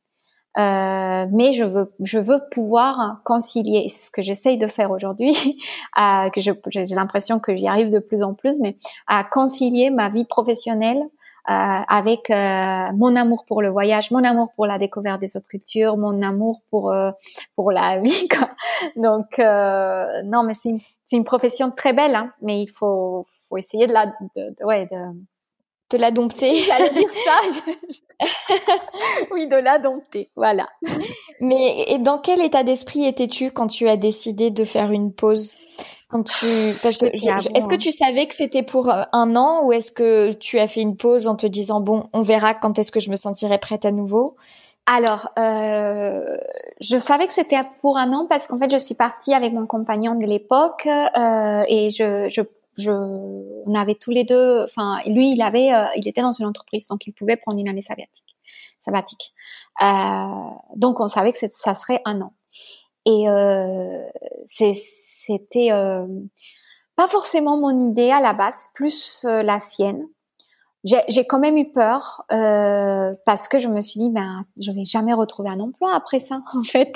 Euh, mais je veux, je veux pouvoir concilier. C'est ce que j'essaye de faire aujourd'hui, euh, que je, j'ai l'impression que j'y arrive de plus en plus, mais à concilier ma vie professionnelle euh, avec euh, mon amour pour le voyage, mon amour pour la découverte des autres cultures, mon amour pour euh, pour la vie, quoi. Donc euh, non, mais c'est une, c'est une profession très belle, hein, mais il faut faut essayer de la, de, de, ouais, de de la dompter. J'allais dire ça. Oui, de la dompter, voilà. Mais et dans quel état d'esprit étais-tu quand tu as décidé de faire une pause? Quand tu, parce que je, je, est-ce que tu savais que c'était pour un an ou est-ce que tu as fait une pause en te disant bon, on verra quand est-ce que je me sentirai prête à nouveau? Alors, euh, je savais que c'était pour un an parce qu'en fait, je suis partie avec mon compagnon de l'époque euh, et je, je, je, on avait tous les deux, enfin, lui, il avait, euh, il était dans une entreprise, donc il pouvait prendre une année sabbatique. sabbatique. Euh, donc, on savait que ça serait un an. Et euh, c'est, c'était euh, pas forcément mon idée à la base, plus euh, la sienne. J'ai, j'ai quand même eu peur euh, parce que je me suis dit ben je vais jamais retrouver un emploi après ça en fait.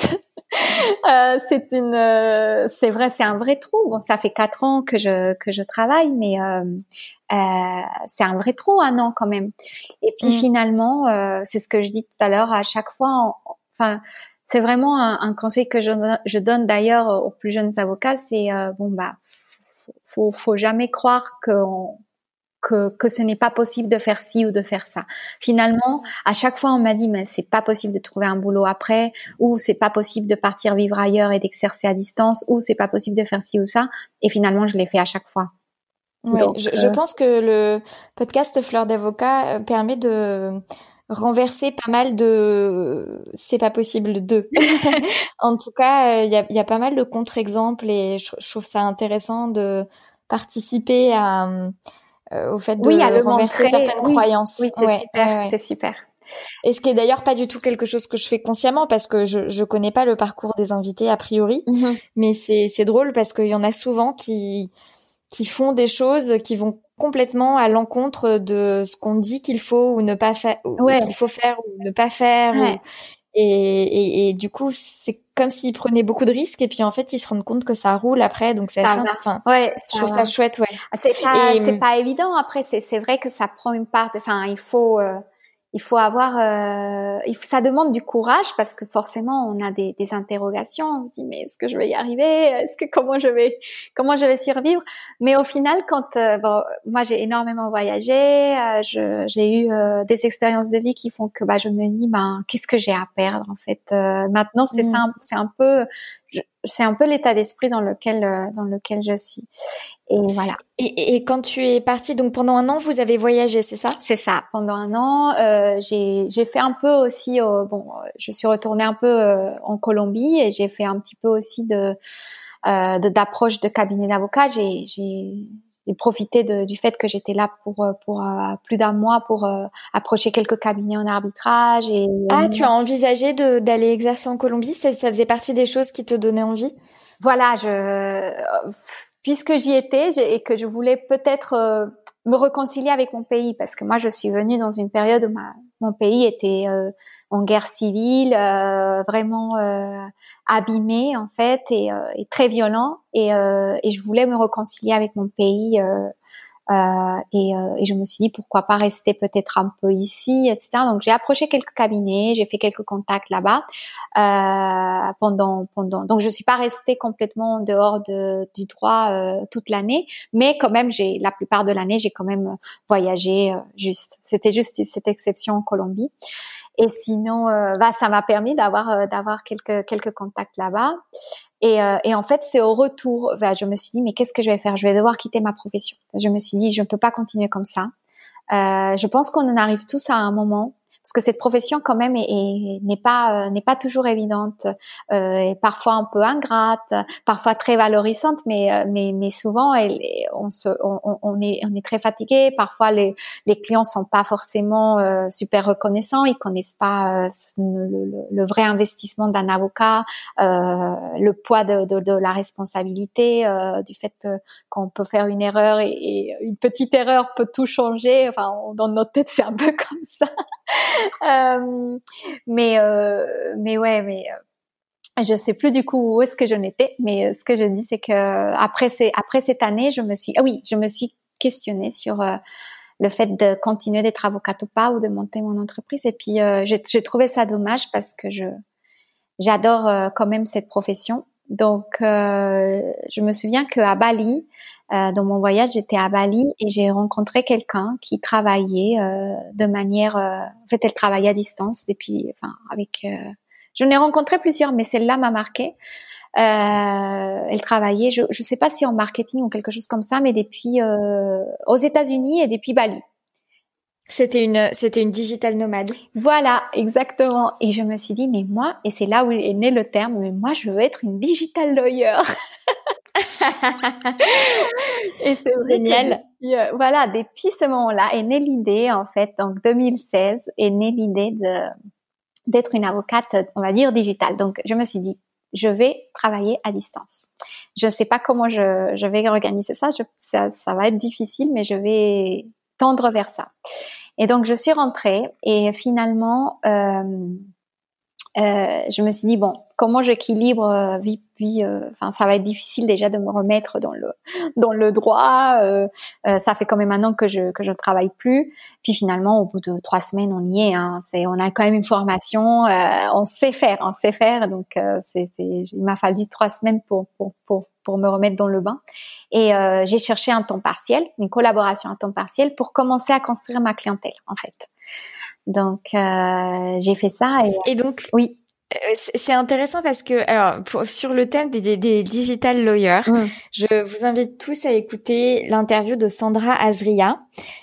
euh, c'est une euh, c'est vrai c'est un vrai trou. Bon, ça fait quatre ans que je que je travaille, mais euh, euh, c'est un vrai trou un an quand même. Et puis mmh. finalement euh, c'est ce que je dis tout à l'heure, à chaque fois enfin c'est vraiment un, un conseil que je, je donne d'ailleurs aux plus jeunes avocats, c'est euh, bon bah faut, faut, faut jamais croire qu'on que que ce n'est pas possible de faire ci ou de faire ça. Finalement, à chaque fois on m'a dit mais c'est pas possible de trouver un boulot après, ou c'est pas possible de partir vivre ailleurs et d'exercer à distance, ou c'est pas possible de faire ci ou ça, et finalement je l'ai fait à chaque fois. Ouais, Donc, je, euh... je pense que le podcast Fleur d'avocat permet de renverser pas mal de c'est pas possible de en tout cas il y a il y a pas mal de contre-exemples et je, je trouve ça intéressant de participer à au fait de oui, à le renverser montrer. certaines oui, croyances. Oui, c'est ouais, super, ouais, ouais. c'est super. Et ce qui est d'ailleurs pas du tout quelque chose que je fais consciemment parce que je je connais pas le parcours des invités a priori, mm-hmm. mais c'est c'est drôle parce qu'il y en a souvent qui qui font des choses qui vont complètement à l'encontre de ce qu'on dit qu'il faut ou ne pas faire, ouais. qu'il faut faire ou ne pas faire. Ouais. Ou... Et, et, et du coup, c'est comme s'ils prenaient beaucoup de risques et puis en fait, ils se rendent compte que ça roule après. Donc c'est ça assez, enfin, ouais, je trouve va. ça chouette, ouais. C'est pas, et... c'est pas évident. Après, c'est, c'est vrai que ça prend une part. Enfin, il faut, euh, il faut avoir, euh, il faut, ça demande du courage parce que forcément, on a des, des interrogations. On se dit, mais est-ce que je vais y arriver? Est-ce que comment je vais, comment je vais survivre? Mais au final, quand, euh, bon, moi, j'ai énormément voyagé. Euh, je, j'ai eu euh, des expériences de vie qui font que, bah, je me dis, ben, qu'est-ce que j'ai à perdre en fait? Euh, maintenant, c'est mmh. ça, c'est un peu. Je, c'est un peu l'état d'esprit dans lequel euh, dans lequel je suis. Et voilà. Et, et quand tu es partie, donc pendant un an, vous avez voyagé, c'est ça? C'est ça. Pendant un an, euh, j'ai j'ai fait un peu aussi. Euh, bon, je suis retournée un peu euh, en Colombie et j'ai fait un petit peu aussi de euh, de d'approche de cabinet d'avocat. J'ai j'ai J'ai profité de, du fait que j'étais là pour pour euh, plus d'un mois pour euh, approcher quelques cabinets en arbitrage. Et ah, tu as envisagé de d'aller exercer en Colombie? Ça, ça faisait partie des choses qui te donnaient envie? Voilà, je puisque j'y étais et que je voulais peut-être euh, me réconcilier avec mon pays, parce que moi je suis venue dans une période où ma, mon pays était euh, en guerre civile, euh, vraiment euh, abîmé en fait et, euh, et très violent, et, euh, et je voulais me réconcilier avec mon pays. Euh, Euh, et, euh, et je me suis dit pourquoi pas rester peut-être un peu ici, et cetera. Donc j'ai approché quelques cabinets, j'ai fait quelques contacts là-bas euh, pendant pendant. Donc je suis pas restée complètement dehors de, du droit euh, toute l'année, mais quand même j'ai la plupart de l'année j'ai quand même voyagé. Euh, juste, c'était juste cette exception en Colombie. Et sinon, euh, bah ça m'a permis d'avoir euh, d'avoir quelques quelques contacts là-bas. Et, euh, et en fait, c'est au retour, bah, je me suis dit, mais qu'est-ce que je vais faire? Je vais devoir quitter ma profession. Je me suis dit, je ne peux pas continuer comme ça. Euh, je pense qu'on en arrive tous à un moment, parce que cette profession quand même est, est, n'est pas euh, n'est pas toujours évidente, euh, et parfois un peu ingrate, parfois très valorisante, mais euh, mais mais souvent elle, on se on, on est on est très fatigué. Parfois les les clients sont pas forcément euh, super reconnaissants, ils connaissent pas euh, le, le, le vrai investissement d'un avocat, euh, le poids de, de, de la responsabilité, euh, du fait euh, qu'on peut faire une erreur et, et une petite erreur peut tout changer. Enfin, on, dans notre tête c'est un peu comme ça. euh, mais euh, mais ouais, mais euh, je sais plus du coup où est-ce que j'en étais. Mais euh, ce que je dis, c'est que après c'est après cette année, je me suis ah oui, je me suis questionnée sur euh, le fait de continuer d'être avocate ou pas, ou de monter mon entreprise. Et puis euh, j'ai, j'ai trouvé ça dommage parce que je j'adore euh, quand même cette profession. Donc, euh, je me souviens qu'à Bali, euh, dans mon voyage, j'étais à Bali et j'ai rencontré quelqu'un qui travaillait euh, de manière... Euh, en fait, elle travaillait à distance depuis... Enfin, avec... Euh, j'en ai rencontré plusieurs, mais celle-là m'a marquée. Euh, elle travaillait, je ne sais pas si en marketing ou quelque chose comme ça, mais depuis... Euh, aux États-Unis et depuis Bali. C'était une, c'était une digital nomade. Voilà, exactement. Et je me suis dit, mais moi, et c'est là où est né le terme, mais moi, je veux être une digital lawyer. Et c'est vrai. Génial. Que depuis, euh, voilà, depuis ce moment-là est née l'idée, en fait, en deux mille seize, est née l'idée de, d'être une avocate, on va dire, digitale. Donc, je me suis dit, je vais travailler à distance. Je ne sais pas comment je, je vais organiser ça. Je, ça. Ça va être difficile, mais je vais tendre vers ça. Et donc, je suis rentrée et finalement, euh, euh, je me suis dit, bon, comment j'équilibre euh, vie, vie euh, enfin, ça va être difficile déjà de me remettre dans le dans le droit. Euh, euh, ça fait quand même un an que je que je travaille plus. Puis finalement, au bout de trois semaines, on y est. Hein, c'est, on a quand même une formation, euh, on sait faire, on sait faire. Donc, euh, c'est, c'est, il m'a fallu trois semaines pour pour pour pour me remettre dans le bain. Et euh, j'ai cherché un temps partiel, une collaboration à temps partiel pour commencer à construire ma clientèle, en fait. Donc, euh, j'ai fait ça. Et, et donc, oui. C'est intéressant parce que, alors, pour, sur le thème des, des, des digital lawyers, mmh. je vous invite tous à écouter l'interview de Sandra Azria,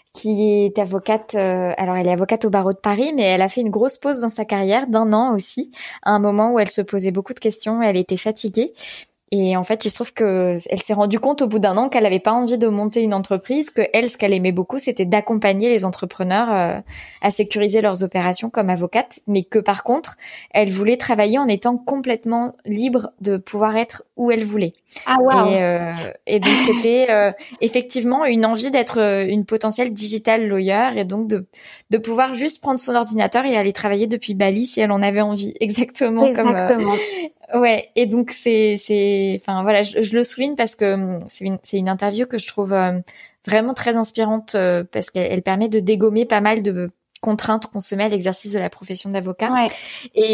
qui est avocate, euh, alors elle est avocate au barreau de Paris, mais elle a fait une grosse pause dans sa carrière d'un an aussi, à un moment où elle se posait beaucoup de questions, elle était fatiguée. Et en fait, il se trouve que elle s'est rendue compte au bout d'un an qu'elle avait pas envie de monter une entreprise, que elle, ce qu'elle aimait beaucoup, c'était d'accompagner les entrepreneurs euh, à sécuriser leurs opérations comme avocate, mais que par contre, elle voulait travailler en étant complètement libre de pouvoir être où elle voulait. Ah wow. Et, euh, et donc c'était euh, effectivement une envie d'être une potentielle digital lawyer et donc de de pouvoir juste prendre son ordinateur et aller travailler depuis Bali si elle en avait envie. Exactement, Exactement. comme euh, ouais. Et donc c'est c'est enfin voilà, je, je le souligne parce que c'est une c'est une interview que je trouve euh, vraiment très inspirante euh, parce qu'elle elle permet de dégommer pas mal de contraintes qu'on se met à l'exercice de la profession d'avocat. Ouais. Et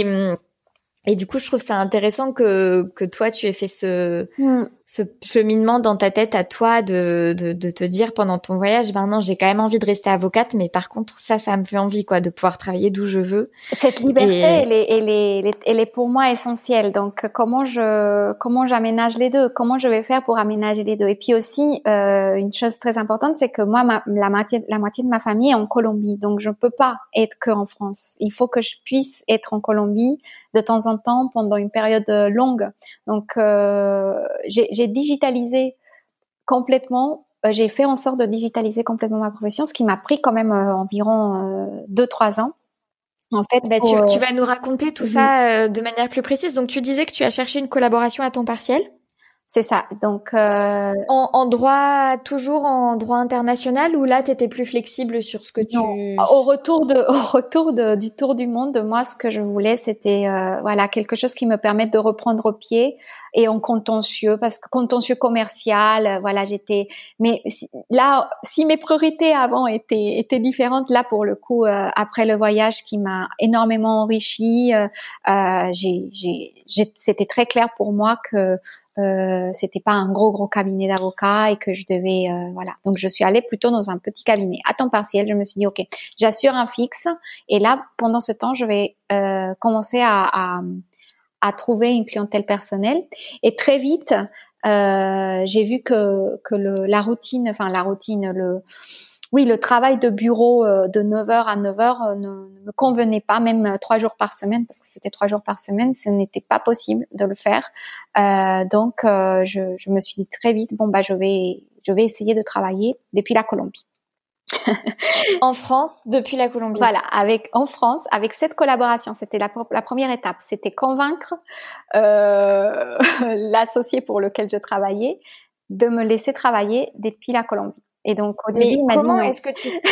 Et du coup, je trouve ça intéressant que que toi tu aies fait ce mm. ce cheminement dans ta tête à toi de de de te dire pendant ton voyage, ben non, j'ai quand même envie de rester avocate, mais par contre ça, ça me fait envie quoi, de pouvoir travailler d'où je veux. Cette liberté, et... elle est elle est elle est elle est pour moi essentielle. Donc comment je comment j'aménage les deux, comment je vais faire pour aménager les deux. Et puis aussi euh, une chose très importante, c'est que moi ma, la moitié la moitié de ma famille est en Colombie, donc je peux pas être que en France. Il faut que je puisse être en Colombie de temps en temps pendant une période longue. Donc euh, j'ai, j'ai digitalisé complètement, euh, j'ai fait en sorte de digitaliser complètement ma profession, ce qui m'a pris quand même euh, environ euh, deux trois ans. En fait, bah, pour, tu, euh, tu vas nous raconter tout mmh. ça euh, de manière plus précise. Donc tu disais que tu as cherché une collaboration à temps partiel. C'est ça. Donc euh... en, en droit, toujours en droit international, ou là t'étais plus flexible sur ce que tu. Non. Au retour de, au retour de, du tour du monde, moi, ce que je voulais, c'était euh, voilà quelque chose qui me permette de reprendre pied et en contentieux, parce que contentieux commercial, euh, voilà, j'étais. Mais si, là, si mes priorités avant étaient étaient différentes, là pour le coup, euh, après le voyage qui m'a énormément enrichi, euh, euh, j'ai, j'ai, j'ai, c'était très clair pour moi que Euh, c'était pas un gros gros cabinet d'avocats et que je devais euh, voilà, donc je suis allée plutôt dans un petit cabinet à temps partiel. Je me suis dit ok, j'assure un fixe et là pendant ce temps je vais euh, commencer à, à à trouver une clientèle personnelle. Et très vite euh, j'ai vu que que le la routine enfin la routine le oui, le travail de bureau euh, de neuf heures à neuf heures euh, ne, ne me convenait pas, même euh, trois jours par semaine, parce que c'était trois jours par semaine, ce n'était pas possible de le faire. Euh, donc, euh, je, je me suis dit très vite, bon bah je vais, je vais essayer de travailler depuis la Colombie. En France, depuis la Colombie. Voilà, avec en France, avec cette collaboration, c'était la, la première étape, c'était convaincre euh, l'associé pour lequel je travaillais de me laisser travailler depuis la Colombie. Et donc, au début, mais il m'a comment dit, est-ce que tu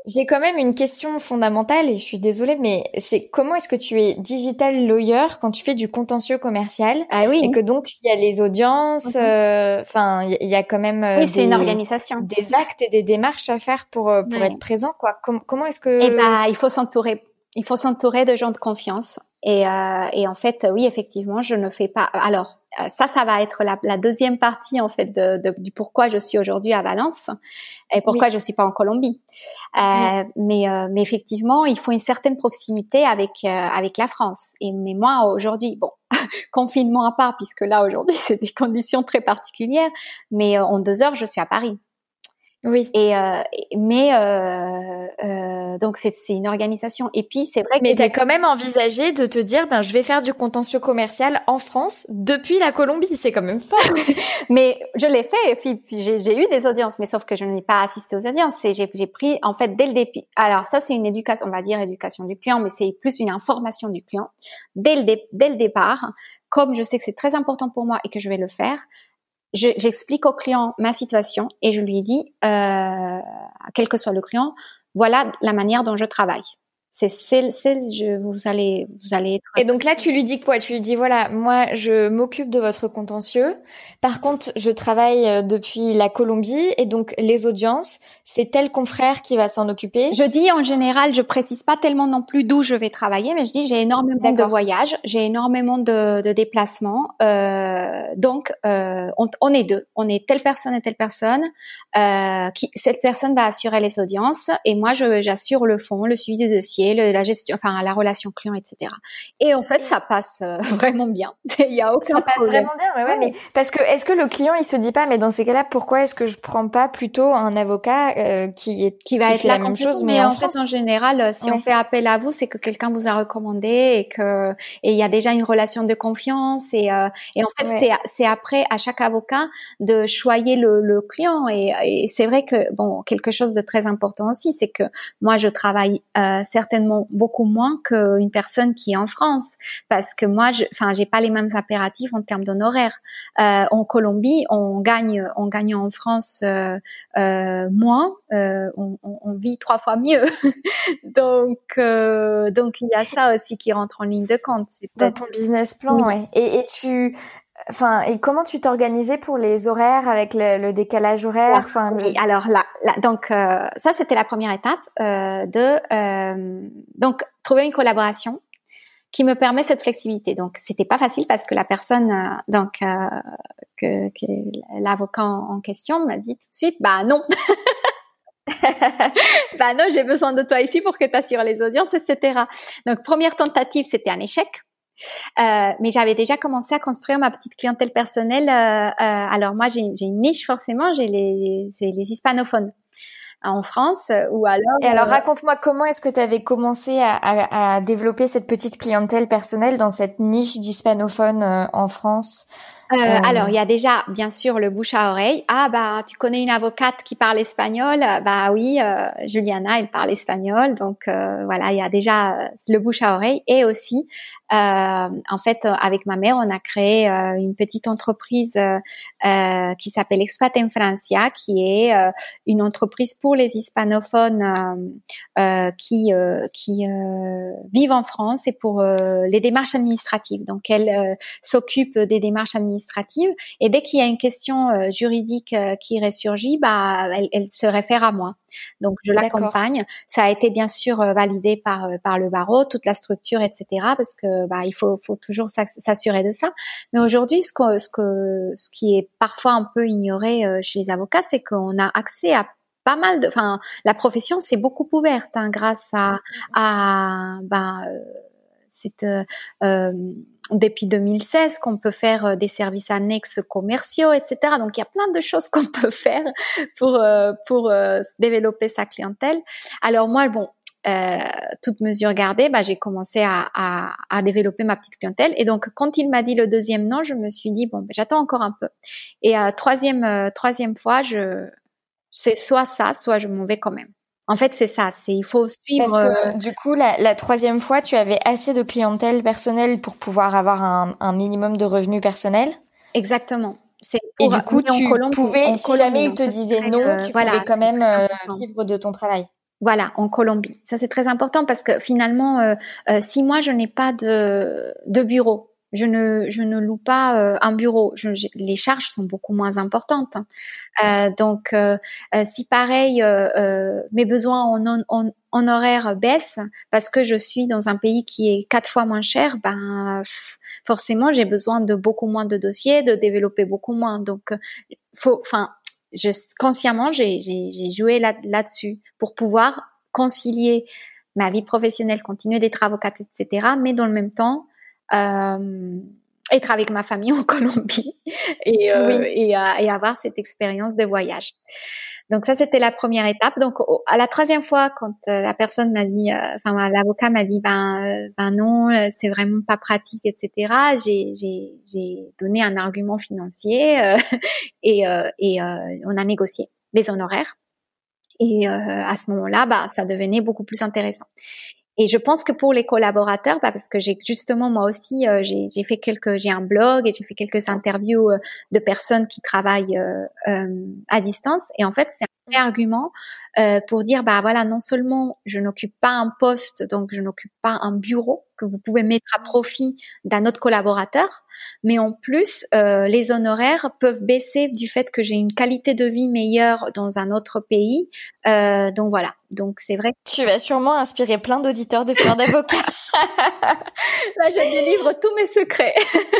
j'ai quand même une question fondamentale et je suis désolée, mais c'est comment est-ce que tu es digital lawyer quand tu fais du contentieux commercial Ah oui. et que donc il y a les audiences, enfin mm-hmm. euh, il y a quand même euh, oui, des, c'est une organisation, des actes et des démarches à faire pour pour ouais. être présent quoi. Com- comment est-ce que Eh ben, il faut s'entourer, il faut s'entourer de gens de confiance et euh, et en fait oui effectivement je ne fais pas. Alors ça, ça va être la, la deuxième partie en fait de, de, du pourquoi je suis aujourd'hui à Valence et pourquoi oui. je suis pas en Colombie. Euh, oui. Mais euh, mais effectivement, il faut une certaine proximité avec euh, avec la France. Et mais moi aujourd'hui, bon, confinement à part puisque là aujourd'hui c'est des conditions très particulières, mais euh, en deux heures je suis à Paris. Oui. Et euh, mais euh, euh, donc c'est c'est une organisation. Et puis c'est vrai que mais t'as quand même envisagé de te dire ben je vais faire du contentieux commercial en France depuis la Colombie, c'est quand même fort. Mais je l'ai fait et puis, puis j'ai, j'ai eu des audiences, mais sauf que je n'ai pas assisté aux audiences. Et j'ai j'ai pris en fait dès le début. Alors ça c'est une éducation, on va dire éducation du client, mais c'est plus une information du client dès le dé, dès le départ. Comme je sais que c'est très important pour moi et que je vais le faire. Je, j'explique au client ma situation et je lui dis, euh, quel que soit le client, voilà la manière dont je travaille. C'est, c'est, c'est, je, vous allez, vous allez être... Et donc là, tu lui dis quoi? Tu lui dis, voilà, moi, je m'occupe de votre contentieux. Par contre, je travaille depuis la Colombie et donc les audiences, c'est tel confrère qui va s'en occuper. Je dis en général, je précise pas tellement non plus d'où je vais travailler, mais je dis j'ai énormément D'accord. de voyages, j'ai énormément de, de déplacements. Euh, donc, euh, on, on est deux. On est telle personne et telle personne. Euh, qui, cette personne va assurer les audiences et moi, je, j'assure le fond, le suivi du dossier. Le, la gestion, enfin la relation client, et cetera. Et en fait, ça passe euh, vraiment bien. Il y a aucun ça passe problème. vraiment bien, ouais, ouais, mais parce que est-ce que le client il se dit pas, mais dans ces cas-là, pourquoi est-ce que je prends pas plutôt un avocat euh, qui est qui va qui être fait la même même chose, mais, mais en, en fait, France. en général, si ouais. on fait appel à vous, c'est que quelqu'un vous a recommandé et que et il y a déjà une relation de confiance et euh, et en fait, ouais. c'est c'est après à chaque avocat de choyer le, le client et, et c'est vrai que bon quelque chose de très important aussi, c'est que moi je travaille euh, certainement beaucoup moins qu'une personne qui est en France parce que moi je enfin j'ai pas les mêmes impératifs en termes d'honoraires. Euh, en Colombie, on gagne on gagne en France euh, euh, moins, euh, on, on, on vit trois fois mieux. donc euh, donc il y a ça aussi qui rentre en ligne de compte. C'est dans ton business plan, oui. ouais. Et, et tu Enfin, et comment tu t'organisais pour les horaires avec le, le décalage horaire, enfin. Oui, le... alors là, là donc euh, ça c'était la première étape euh, de euh, donc trouver une collaboration qui me permet cette flexibilité. Donc c'était pas facile parce que la personne euh, donc euh, que, que l'avocat en question m'a dit tout de suite bah non. bah non, j'ai besoin de toi ici pour que tu assures les audiences, et cetera. Donc première tentative, c'était un échec. Euh, mais j'avais déjà commencé à construire ma petite clientèle personnelle. Euh, euh, alors moi, j'ai, j'ai une niche forcément, j'ai les, c'est les hispanophones en France ou alors. Et alors, euh... raconte-moi comment est-ce que tu avais commencé à, à, à développer cette petite clientèle personnelle dans cette niche d'hispanophones euh, en France. Euh, euh... Alors, il y a déjà, bien sûr, le bouche à oreille. Ah, bah, tu connais une avocate qui parle espagnol? Bah oui, euh, Juliana, elle parle espagnol. Donc, euh, voilà, il y a déjà euh, le bouche à oreille. Et aussi, euh, en fait, avec ma mère, on a créé euh, une petite entreprise euh, euh, qui s'appelle Expat en Francia, qui est euh, une entreprise pour les hispanophones euh, euh, qui euh, qui euh, vivent en France et pour euh, les démarches administratives. Donc, elle euh, s'occupe des démarches administratives. Et dès qu'il y a une question euh, juridique euh, qui ressurgit, bah, elle, elle se réfère à moi. Donc, je l'accompagne. D'accord. Ça a été bien sûr euh, validé par euh, par le barreau, toute la structure, et cetera. Parce que bah, il faut faut toujours s'assurer de ça. Mais aujourd'hui, ce que ce que ce qui est parfois un peu ignoré euh, chez les avocats, c'est qu'on a accès à pas mal de, enfin, la profession s'est beaucoup ouverte hein, grâce à à bah euh, cette euh, euh, depuis deux mille seize qu'on peut faire des services annexes commerciaux, et cetera. Donc, il y a plein de choses qu'on peut faire pour euh, pour euh, développer sa clientèle. Alors moi, bon, euh, toute mesure gardée, bah, j'ai commencé à, à, à développer ma petite clientèle. Et donc, quand il m'a dit le deuxième non, je me suis dit bon, ben, j'attends encore un peu. Et euh, troisième euh, troisième fois, je c'est soit ça, soit je m'en vais quand même. En fait, c'est ça. C'est il faut suivre. Parce que euh... du coup, la, la troisième fois, tu avais assez de clientèle personnelle pour pouvoir avoir un, un minimum de revenus personnels. Exactement. C'est pour, et du coup, tu Colombie, pouvais, si Colombie, jamais il te disait non, euh, tu voilà, pouvais quand même euh, vivre de ton travail. Voilà, en Colombie. Ça, c'est très important parce que finalement, euh, euh, si moi, je n'ai pas de, de bureau, je ne, je ne loue pas euh, un bureau, je, je, les charges sont beaucoup moins importantes. Hein. Euh, donc, euh, euh, si pareil, euh, euh, mes besoins en, en, en horaire baissent parce que je suis dans un pays qui est quatre fois moins cher, ben forcément, j'ai besoin de beaucoup moins de dossiers, de développer beaucoup moins. Donc, faut, enfin, je, consciemment, j'ai, j'ai, j'ai joué là, là-dessus pour pouvoir concilier ma vie professionnelle, continuer d'être avocate, et cetera, mais dans le même temps, euh, être avec ma famille en Colombie et, euh, Oui. et, et avoir cette expérience de voyage. Donc ça, c'était la première étape. Donc à la troisième fois, quand euh, la personne m'a dit, euh, enfin l'avocat m'a dit, ben, euh, ben non, c'est vraiment pas pratique, et cetera. J'ai, j'ai, j'ai donné un argument financier euh, et, euh, et euh, on a négocié les honoraires. Et euh, à ce moment-là, bah, ça devenait beaucoup plus intéressant. Et je pense que pour les collaborateurs, bah, parce que j'ai justement moi aussi, euh, j'ai, j'ai fait quelques, j'ai un blog et j'ai fait quelques interviews euh, de personnes qui travaillent euh, euh, à distance. Et en fait, c'est un vrai argument euh, pour dire, bah voilà, non seulement je n'occupe pas un poste, donc je n'occupe pas un bureau que vous pouvez mettre à profit d'un autre collaborateur, mais en plus, euh, les honoraires peuvent baisser du fait que j'ai une qualité de vie meilleure dans un autre pays. Euh, donc voilà. Donc c'est vrai. Tu vas sûrement inspirer plein d'auditeurs de Fleurs d'avocat. Là, je délivre tous mes secrets.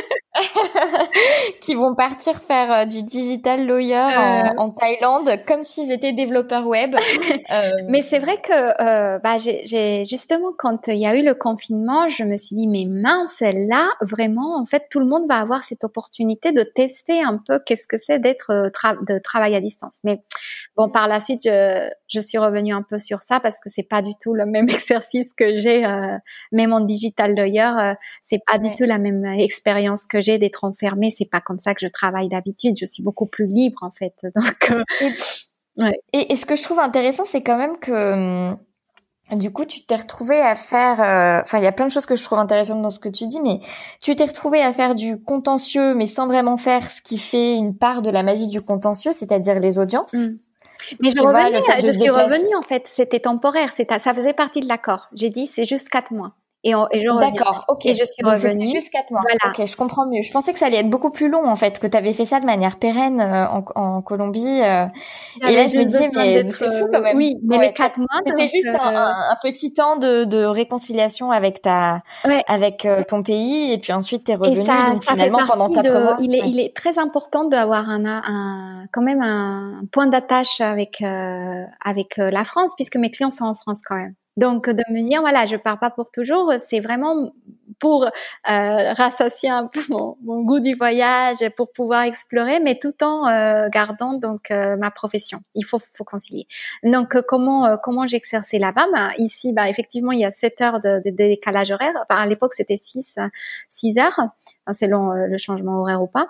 Qui vont partir faire euh, du digital lawyer euh... en, en Thaïlande comme s'ils étaient développeurs web. euh... Mais c'est vrai que euh, bah, j'ai, j'ai justement quand il y a eu le confinement, je me suis dit mais mince, là vraiment en fait tout le monde va avoir cette opportunité de tester un peu qu'est-ce que c'est d'être tra- de travail à distance. Mais bon, par la suite, je, je suis revenue un peu sur ça parce que c'est pas du tout le même exercice que j'ai, euh, même en digital lawyer, euh, c'est pas ouais. du tout la même expérience que j'ai d'être enfermée. C'est pas comme ça que je travaille d'habitude. Je suis beaucoup plus libre en fait. Donc, euh, et, ouais. et, et ce que je trouve intéressant, c'est quand même que du coup, tu t'es retrouvée à faire. Enfin, euh, il y a plein de choses que je trouve intéressantes dans ce que tu dis, mais tu t'es retrouvée à faire du contentieux, mais sans vraiment faire ce qui fait une part de la magie du contentieux, c'est-à-dire les audiences. Mm. Mais je, revenais, je suis revenue en fait. C'était temporaire. C'était, ça faisait partie de l'accord. J'ai dit c'est juste quatre mois. Et, on, et je reviens. D'accord, ok. Et je suis Donc revenue. C'était juste quatre mois. Voilà. Ok, je comprends mieux. Je pensais que ça allait être beaucoup plus long en fait, que tu avais fait ça de manière pérenne euh, en, en Colombie. Euh, et là, je me disais, mais c'est fou quand même. Oui, mais ouais, les quatre mois. C'était juste euh... un, un, un petit temps de, de réconciliation avec ta, ouais. avec euh, ton pays, et puis ensuite t'es revenue. Ça, donc ça finalement pendant quatre de, mois. Il est, ouais. il est très important d'avoir un, un, quand même un point d'attache avec euh, avec la France, puisque mes clients sont en France quand même. Donc de me dire voilà, je pars pas pour toujours, c'est vraiment pour euh, rassasier un peu mon, mon goût du voyage, pour pouvoir explorer, mais tout en euh, gardant donc euh, ma profession. Il faut faut concilier. Donc euh, comment euh, comment j'exerçais là-bas bah, ici, bah effectivement il y a sept heures de, de, de décalage horaire. Enfin, à l'époque c'était six six heures, selon euh, le changement horaire ou pas.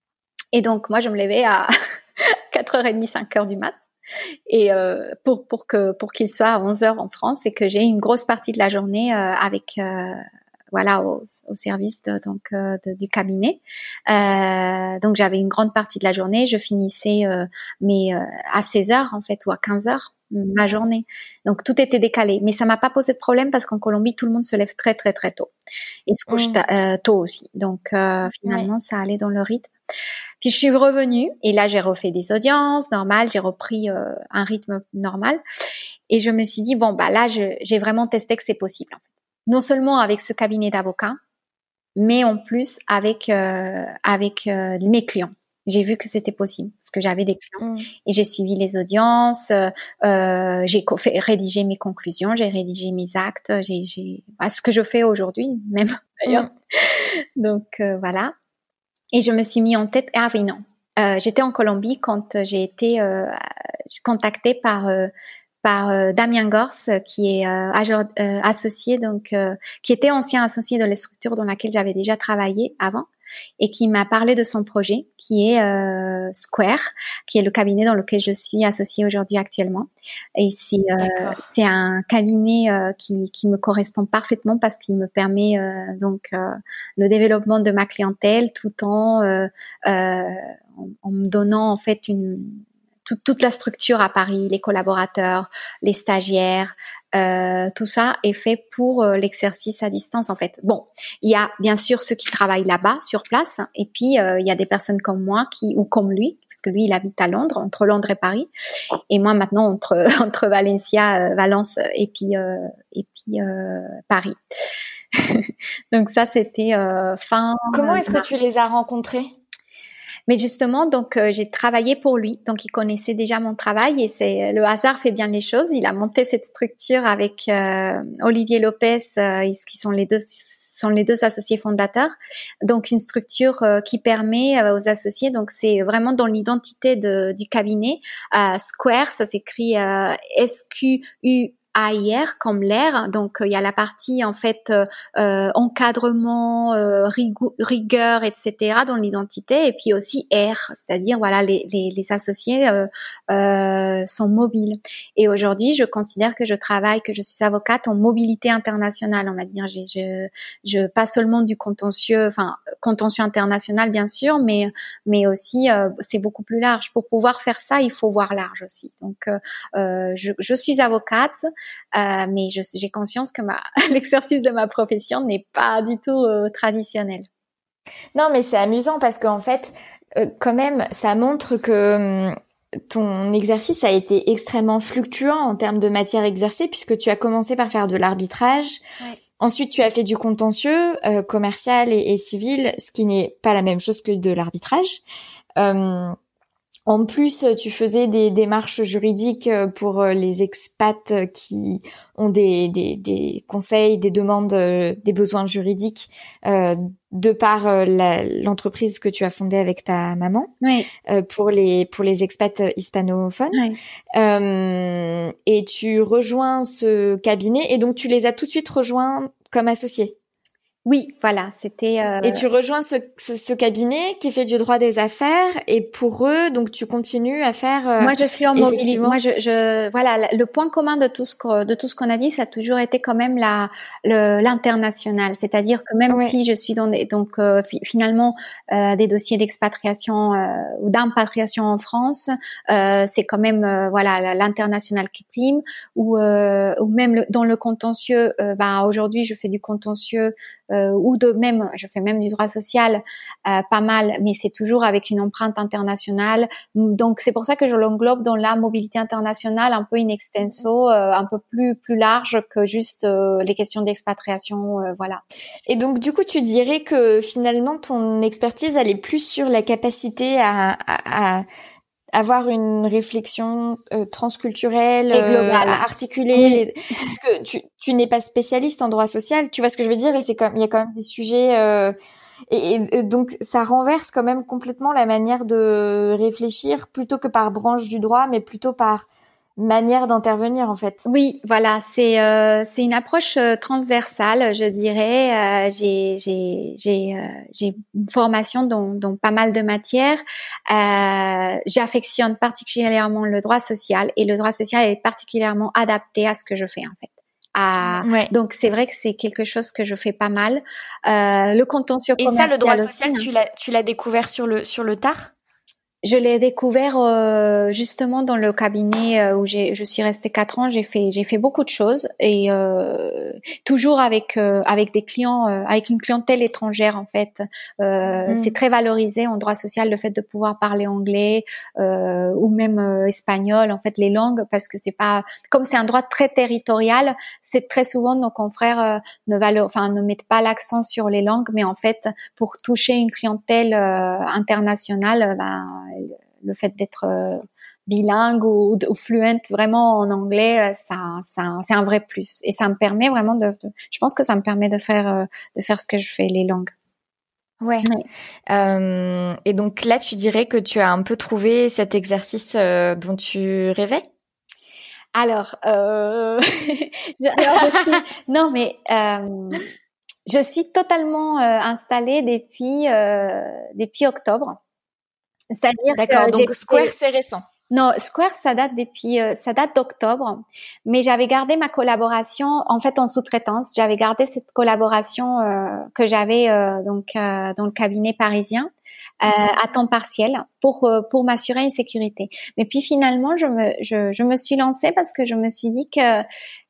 Et donc moi je me levais à quatre heures trente, cinq heures du mat. Et euh, pour pour que pour qu'il soit à onze heures en France et que j'ai une grosse partie de la journée euh, avec euh, voilà au, au service de, donc euh, de, du cabinet. Euh, donc j'avais une grande partie de la journée, je finissais euh, mais euh, à seize heures en fait ou à quinze heures ma journée. Donc tout était décalé, mais ça m'a pas posé de problème parce qu'en Colombie tout le monde se lève très très très tôt et se couche mmh. euh, tôt aussi. Donc euh, finalement ouais. ça allait dans le rythme. Puis je suis revenue et là j'ai refait des audiences normales, j'ai repris euh, un rythme normal et je me suis dit bon bah là je, j'ai vraiment testé que c'est possible. Non seulement avec ce cabinet d'avocats, mais en plus avec euh, avec euh, mes clients. J'ai vu que c'était possible parce que j'avais des clients mmh. et j'ai suivi les audiences, euh, j'ai fait, rédigé mes conclusions, j'ai rédigé mes actes, j'ai, j'ai bah, ce que je fais aujourd'hui même d'ailleurs. Mmh. Donc euh, voilà. Et je me suis mis en tête, ah oui, non, euh, j'étais en Colombie quand j'ai été euh, contactée par euh, par euh, Damien Gors, qui est euh, euh, associé, donc euh, qui était ancien associé de la structure dans laquelle j'avais déjà travaillé avant, et qui m'a parlé de son projet, qui est euh, Square, qui est le cabinet dans lequel je suis associée aujourd'hui actuellement. Et c'est euh, c'est un cabinet euh, qui qui me correspond parfaitement parce qu'il me permet euh, donc euh, le développement de ma clientèle tout en euh, euh, en, en me donnant en fait une toute, toute la structure à Paris, les collaborateurs, les stagiaires, euh, tout ça est fait pour euh, l'exercice à distance en fait. Bon, il y a bien sûr ceux qui travaillent là-bas sur place, et puis euh, il y a des personnes comme moi qui ou comme lui, parce que lui il habite à Londres, entre Londres et Paris, et moi maintenant entre entre Valencia, euh, Valence et puis euh, et puis euh, Paris. Donc ça c'était euh, fin. Comment est-ce que tu les as rencontrés? Mais justement, donc euh, j'ai travaillé pour lui, donc il connaissait déjà mon travail et c'est le hasard fait bien les choses. Il a monté cette structure avec euh, Olivier Lopez, euh, qui sont les deux sont les deux associés fondateurs. Donc une structure euh, qui permet euh, aux associés, donc c'est vraiment dans l'identité de, du cabinet. Euh, Square, ça s'écrit euh, S Q U A I R comme l'air, donc il euh, y a la partie en fait euh, euh, encadrement, euh, rigou- rigueur, et cetera dans l'identité, et puis aussi R, c'est-à-dire voilà les les, les associés euh, euh, sont mobiles. Et aujourd'hui, je considère que je travaille, que je suis avocate en mobilité internationale, on va dire. J'ai, je je pas seulement du contentieux, enfin contentieux international bien sûr, mais mais aussi euh, c'est beaucoup plus large. Pour pouvoir faire ça, il faut voir large aussi. Donc euh, euh, je, je suis avocate. Euh, mais je, j'ai conscience que ma, l'exercice de ma profession n'est pas du tout euh, traditionnel. Non, mais c'est amusant parce qu'en fait, euh, quand même, ça montre que hum, ton exercice a été extrêmement fluctuant en termes de matière exercée, puisque tu as commencé par faire de l'arbitrage. Ouais. Ensuite, tu as fait du contentieux euh, commercial et, et civil, ce qui n'est pas la même chose que de l'arbitrage. Euh, En plus, tu faisais des démarches juridiques pour les expats qui ont des, des, des conseils, des demandes, des besoins juridiques euh, de par la, l'entreprise que tu as fondée avec ta maman. Oui. Euh, pour les pour les expats hispanophones. Oui. Euh, et tu rejoins ce cabinet et donc tu les as tout de suite rejoints comme associés. Oui, voilà, c'était. Euh... Et tu rejoins ce, ce, ce cabinet qui fait du droit des affaires, et pour eux, donc tu continues à faire. Euh, Moi, je suis en mobilité. Moi, je, je, voilà, le point commun de tout ce que, de tout ce qu'on a dit, ça a toujours été quand même la, le, l'international. C'est-à-dire que même ouais. si je suis dans des, donc euh, fi- finalement euh, des dossiers d'expatriation euh, ou d'impatriation en France, euh, c'est quand même euh, voilà l'international qui prime. Ou euh, ou même le, dans le contentieux, euh, ben aujourd'hui, je fais du contentieux. Euh, ou de même, je fais même du droit social, euh, pas mal, mais c'est toujours avec une empreinte internationale. Donc c'est pour ça que je l'englobe dans la mobilité internationale, un peu in extenso, euh, un peu plus plus large que juste euh, les questions d'expatriation, euh, voilà. Et donc du coup, tu dirais que finalement ton expertise elle est plus sur la capacité à, à, à avoir une réflexion euh, transculturelle, et globale, euh, à articuler, oui. les... parce que tu, tu n'es pas spécialiste en droit social, tu vois ce que je veux dire, et c'est comme il y a quand même des sujets, euh, et, et donc ça renverse quand même complètement la manière de réfléchir, plutôt que par branche du droit, mais plutôt par manière d'intervenir en fait. Oui, voilà, c'est euh, c'est une approche euh, transversale, je dirais. Euh, j'ai j'ai j'ai euh, j'ai une formation dans dans pas mal de matières. Euh, j'affectionne particulièrement le droit social, et le droit social est particulièrement adapté à ce que je fais en fait. À, ouais. Donc c'est vrai que c'est quelque chose que je fais pas mal. Euh, le contentieux et commercial. Et ça, le droit aussi, social, hein. tu l'as tu l'as découvert sur le sur le tard? Je l'ai découvert euh, justement dans le cabinet euh, où j'ai, je suis restée quatre ans. J'ai fait, j'ai fait beaucoup de choses, et euh, toujours avec euh, avec des clients, euh, avec une clientèle étrangère en fait. Euh, mmh. C'est très valorisé en droit social le fait de pouvoir parler anglais euh, ou même euh, espagnol. En fait, les langues, parce que c'est pas comme c'est un droit très territorial. C'est très souvent nos confrères euh, ne valent, enfin ne mettent pas l'accent sur les langues, mais en fait pour toucher une clientèle euh, internationale, ben le fait d'être euh, bilingue ou, ou fluent vraiment en anglais, ça, ça, c'est un vrai plus. Et ça me permet vraiment de, de je pense que ça me permet de faire, euh, de faire ce que je fais, les langues. Ouais. ouais. Euh, et donc là, tu dirais que tu as un peu trouvé cet exercice euh, dont tu rêvais? Alors, euh... Alors je suis... non, mais euh, je suis totalement euh, installée depuis euh, depuis octobre. C'est-à-dire D'accord, que donc j'ai Square, fait... c'est récent. Non, Square, ça date depuis, euh, ça date d'octobre, mais j'avais gardé ma collaboration, en fait, en sous-traitance. J'avais gardé cette collaboration euh, que j'avais euh, donc euh, dans le cabinet parisien. euh, à temps partiel pour euh, pour m'assurer une sécurité. Mais puis finalement, je me je je me suis lancée parce que je me suis dit que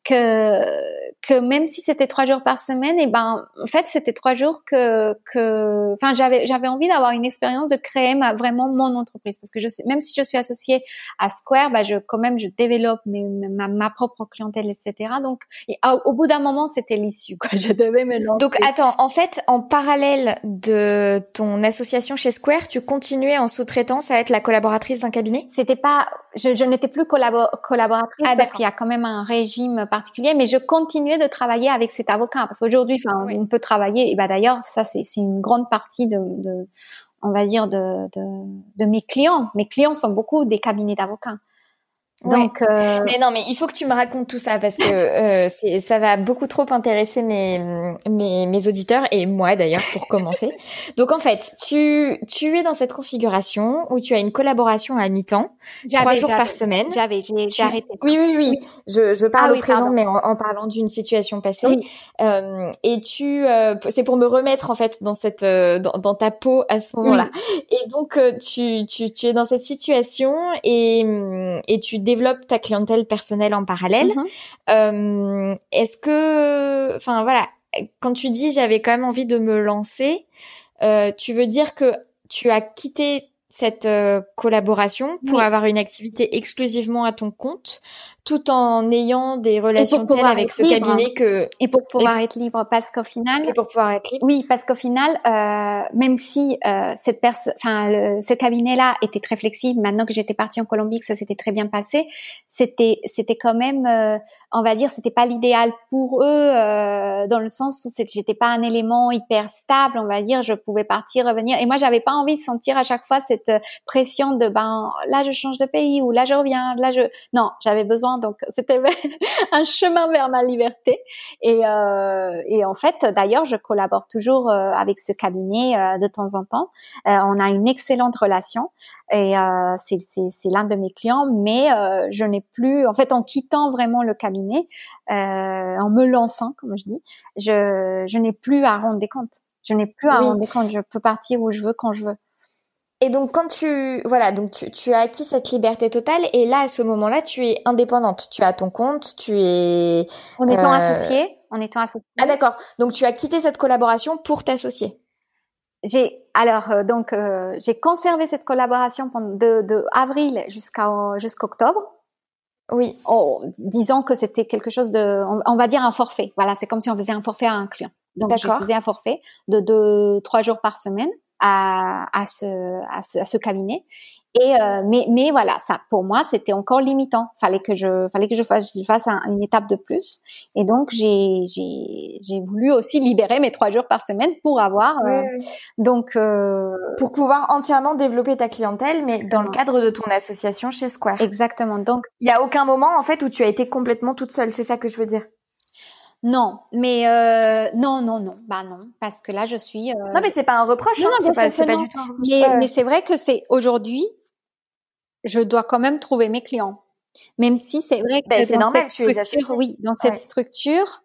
que que même si c'était trois jours par semaine, et ben en fait c'était trois jours que que enfin j'avais j'avais envie d'avoir une expérience de créer ma vraiment mon entreprise, parce que je suis même si je suis associée à Square, bah je quand même je développe mes, ma ma propre clientèle, et cetera. Donc et au, au bout d'un moment c'était l'issue quoi, je devais me lancer. Donc attends, en fait en parallèle de ton association chez Square, tu continuais en sous-traitance à être la collaboratrice d'un cabinet? C'était pas je, je n'étais plus collabor- collaboratrice ah, parce qu'il y a quand même un régime particulier, mais je continuais de travailler avec cet avocat parce qu'aujourd'hui, enfin, oui. on peut travailler. Et bah d'ailleurs, ça c'est c'est une grande partie de, de on va dire de, de de mes clients. Mes clients sont beaucoup des cabinets d'avocats. Donc, ouais. euh... mais non, mais il faut que tu me racontes tout ça parce que euh, c'est, ça va beaucoup trop intéresser mes mes mes auditeurs et moi d'ailleurs pour commencer. Donc en fait, tu tu es dans cette configuration où tu as une collaboration à mi-temps, j'avais, trois jours j'avais, par semaine. J'avais, j'ai, tu... j'ai arrêté. Oui, oui, oui. oui. Je je parle ah, au oui, présent, pardon. mais en, en parlant d'une situation passée. Oui. Euh, et tu, euh, c'est pour me remettre en fait dans cette euh, dans, dans ta peau à ce moment-là. Oui. Et donc euh, tu tu tu es dans cette situation et et tu développes ta clientèle personnelle en parallèle. Mm-hmm. Euh, est-ce que, enfin voilà, quand tu dis j'avais quand même envie de me lancer, euh, tu veux dire que tu as quitté cette euh, collaboration pour oui. avoir une activité exclusivement à ton compte, tout en ayant des relations telles avec ce libre. cabinet que et pour pouvoir et... être libre, parce qu'au final et pour pouvoir être libre. Oui, parce qu'au final, euh, même si euh, cette personne, enfin, le, ce cabinet-là était très flexible. Maintenant que j'étais partie en Colombie, que ça s'était très bien passé, c'était, c'était quand même, euh, on va dire, c'était pas l'idéal pour eux, euh, dans le sens où c'était, j'étais pas un élément hyper stable, on va dire. Je pouvais partir, revenir, et moi, j'avais pas envie de sentir à chaque fois cette pression de, ben, là, je change de pays, ou là, je reviens, là, je, non, j'avais besoin. Donc, c'était un chemin vers ma liberté. Et, euh, et en fait, d'ailleurs, je collabore toujours euh, avec ce cabinet euh, de temps en temps. Euh, on a une excellente relation et euh, c'est, c'est, c'est l'un de mes clients, mais euh, je n'ai plus, en fait, en quittant vraiment le cabinet, euh, en me lançant, comme je dis, je, je n'ai plus à rendre des comptes. Je n'ai plus à oui. rendre des comptes. Je peux partir où je veux, quand je veux. Et donc quand tu voilà donc tu tu as acquis cette liberté totale et là à ce moment-là tu es indépendante, tu as ton compte, tu es en étant euh... associée, en étant associée. Ah d'accord. Donc tu as quitté cette collaboration pour t'associer. J'ai alors euh, donc euh, j'ai conservé cette collaboration pendant de, de avril jusqu'à jusqu'octobre. Oui. En disant que c'était quelque chose de on, on va dire un forfait. Voilà, c'est comme si on faisait un forfait à un client. Donc d'accord. Je faisais un forfait de deux trois jours par semaine. À, à ce à ce à ce cabinet et euh, mais mais voilà, ça pour moi c'était encore limitant, fallait que je fallait que je fasse je fasse un, une étape de plus, et donc j'ai j'ai j'ai voulu aussi libérer mes trois jours par semaine pour avoir oui, euh, oui. donc euh, pour pouvoir entièrement développer ta clientèle, mais dans le cadre de ton association chez Square. Exactement. Donc il y a aucun moment en fait où tu as été complètement toute seule, c'est ça que je veux dire. Non, mais euh, non, non, non, bah non, parce que là je suis. Euh... Non, mais c'est pas un reproche, non, hein, non, c'est pas, c'est pas du tout. Mais, euh... mais c'est vrai que c'est aujourd'hui, je dois quand même trouver mes clients, même si c'est vrai que ben, c'est dans normal, cette tu es structure, oui, dans cette ouais. structure.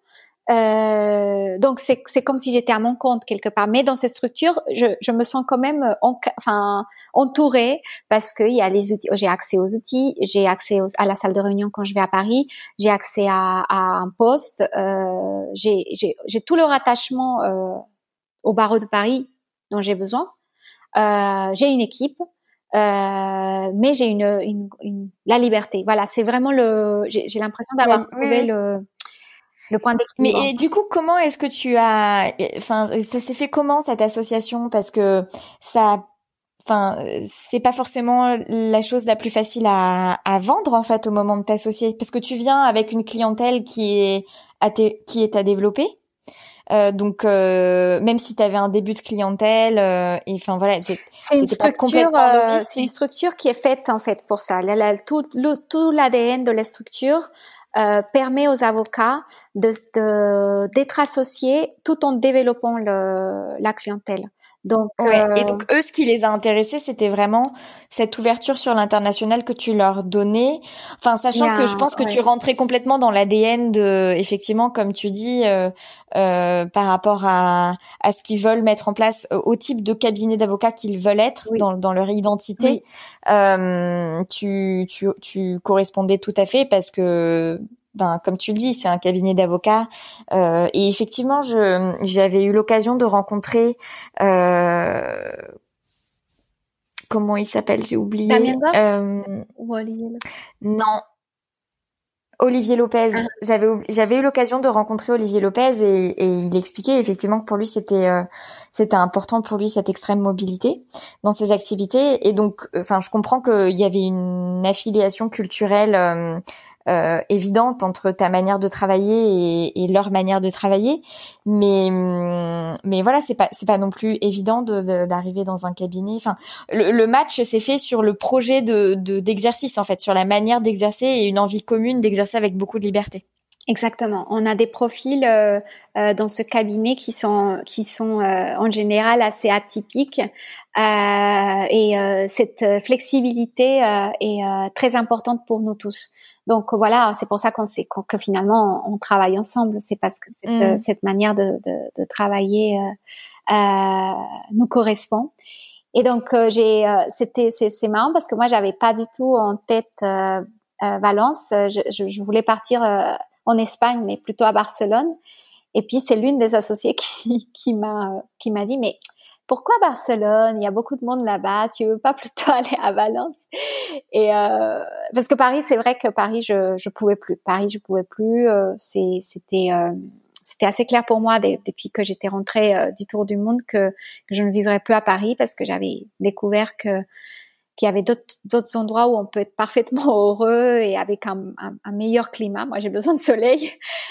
Euh, donc c'est c'est comme si j'étais à mon compte quelque part, mais dans cette structure je je me sens quand même en, enfin entourée, parce que il y a les outils, j'ai accès aux outils, j'ai accès aux, à la salle de réunion quand je vais à Paris, j'ai accès à, à un poste, euh, j'ai j'ai j'ai tout le rattachement euh, au barreau de Paris dont j'ai besoin, euh, j'ai une équipe. Euh, mais j'ai une, une, une la liberté. Voilà, c'est vraiment le. J'ai, j'ai l'impression d'avoir oui, trouvé oui. le. Le point d'équilibre. Mais et du coup, comment est-ce que tu as, enfin, ça s'est fait comment cette association? Parce que ça, enfin, c'est pas forcément la chose la plus facile à, à vendre en fait au moment de t'associer, parce que tu viens avec une clientèle qui est à t- qui est à développer. Euh, donc euh, même si tu avais un début de clientèle, euh, et enfin voilà, t'es, c'est une structure, euh, c'est une structure qui est faite en fait pour ça. Là, là, tout, le, tout l'A D N de la structure. euh, permet aux avocats de, de d'être associés tout en développant le, la clientèle. Donc, ouais. euh... Et donc eux, ce qui les a intéressés, c'était vraiment cette ouverture sur l'international que tu leur donnais. Enfin, sachant yeah, que je pense que ouais. tu rentrais complètement dans l'A D N de, effectivement, comme tu dis, euh, euh, par rapport à à ce qu'ils veulent mettre en place, euh, au type de cabinet d'avocats qu'ils veulent être oui. dans dans leur identité. Oui. Euh, tu tu tu correspondais tout à fait parce que ben comme tu le dis, c'est un cabinet d'avocats euh, et effectivement, je j'avais eu l'occasion de rencontrer euh, comment il s'appelle, j'ai oublié. Damien Goff Euh, ou Olivier Lopez? Non, Olivier Lopez. Ah. J'avais j'avais eu l'occasion de rencontrer Olivier Lopez et, et il expliquait effectivement que pour lui c'était euh, c'était important pour lui cette extrême mobilité dans ses activités et donc enfin je comprends qu'il y avait une affiliation culturelle euh, euh, évidente entre ta manière de travailler et, et leur manière de travailler, mais mais voilà c'est pas c'est pas non plus évident de, de, d'arriver dans un cabinet. Enfin le, le match s'est fait sur le projet de, de d'exercice en fait, sur la manière d'exercer et une envie commune d'exercer avec beaucoup de liberté. Exactement. On a des profils euh, euh, dans ce cabinet qui sont qui sont euh, en général assez atypiques euh, et euh, cette flexibilité euh, est euh, très importante pour nous tous. Donc voilà, c'est pour ça qu'on sait qu'on, que finalement on, on travaille ensemble. C'est parce que cette, mmh. cette manière de, de, de travailler euh, euh, nous correspond. Et donc euh, j'ai euh, c'était c'est, c'est marrant parce que moi j'avais pas du tout en tête euh, euh, Valence. Je, je, je voulais partir euh, en Espagne, mais plutôt à Barcelone. Et puis c'est l'une des associées qui, qui m'a qui m'a dit mais pourquoi Barcelone? Il y a beaucoup de monde là-bas. Tu veux pas plutôt aller à Valence? Et euh, parce que Paris, c'est vrai que Paris, je je pouvais plus. Paris, je pouvais plus. Euh, c'est c'était euh, c'était assez clair pour moi depuis que j'étais rentrée euh, du tour du monde que, que je ne vivrais plus à Paris parce que j'avais découvert que qu'il y avait d'autres, d'autres endroits où on peut être parfaitement heureux et avec un, un, un meilleur climat. Moi, j'ai besoin de soleil.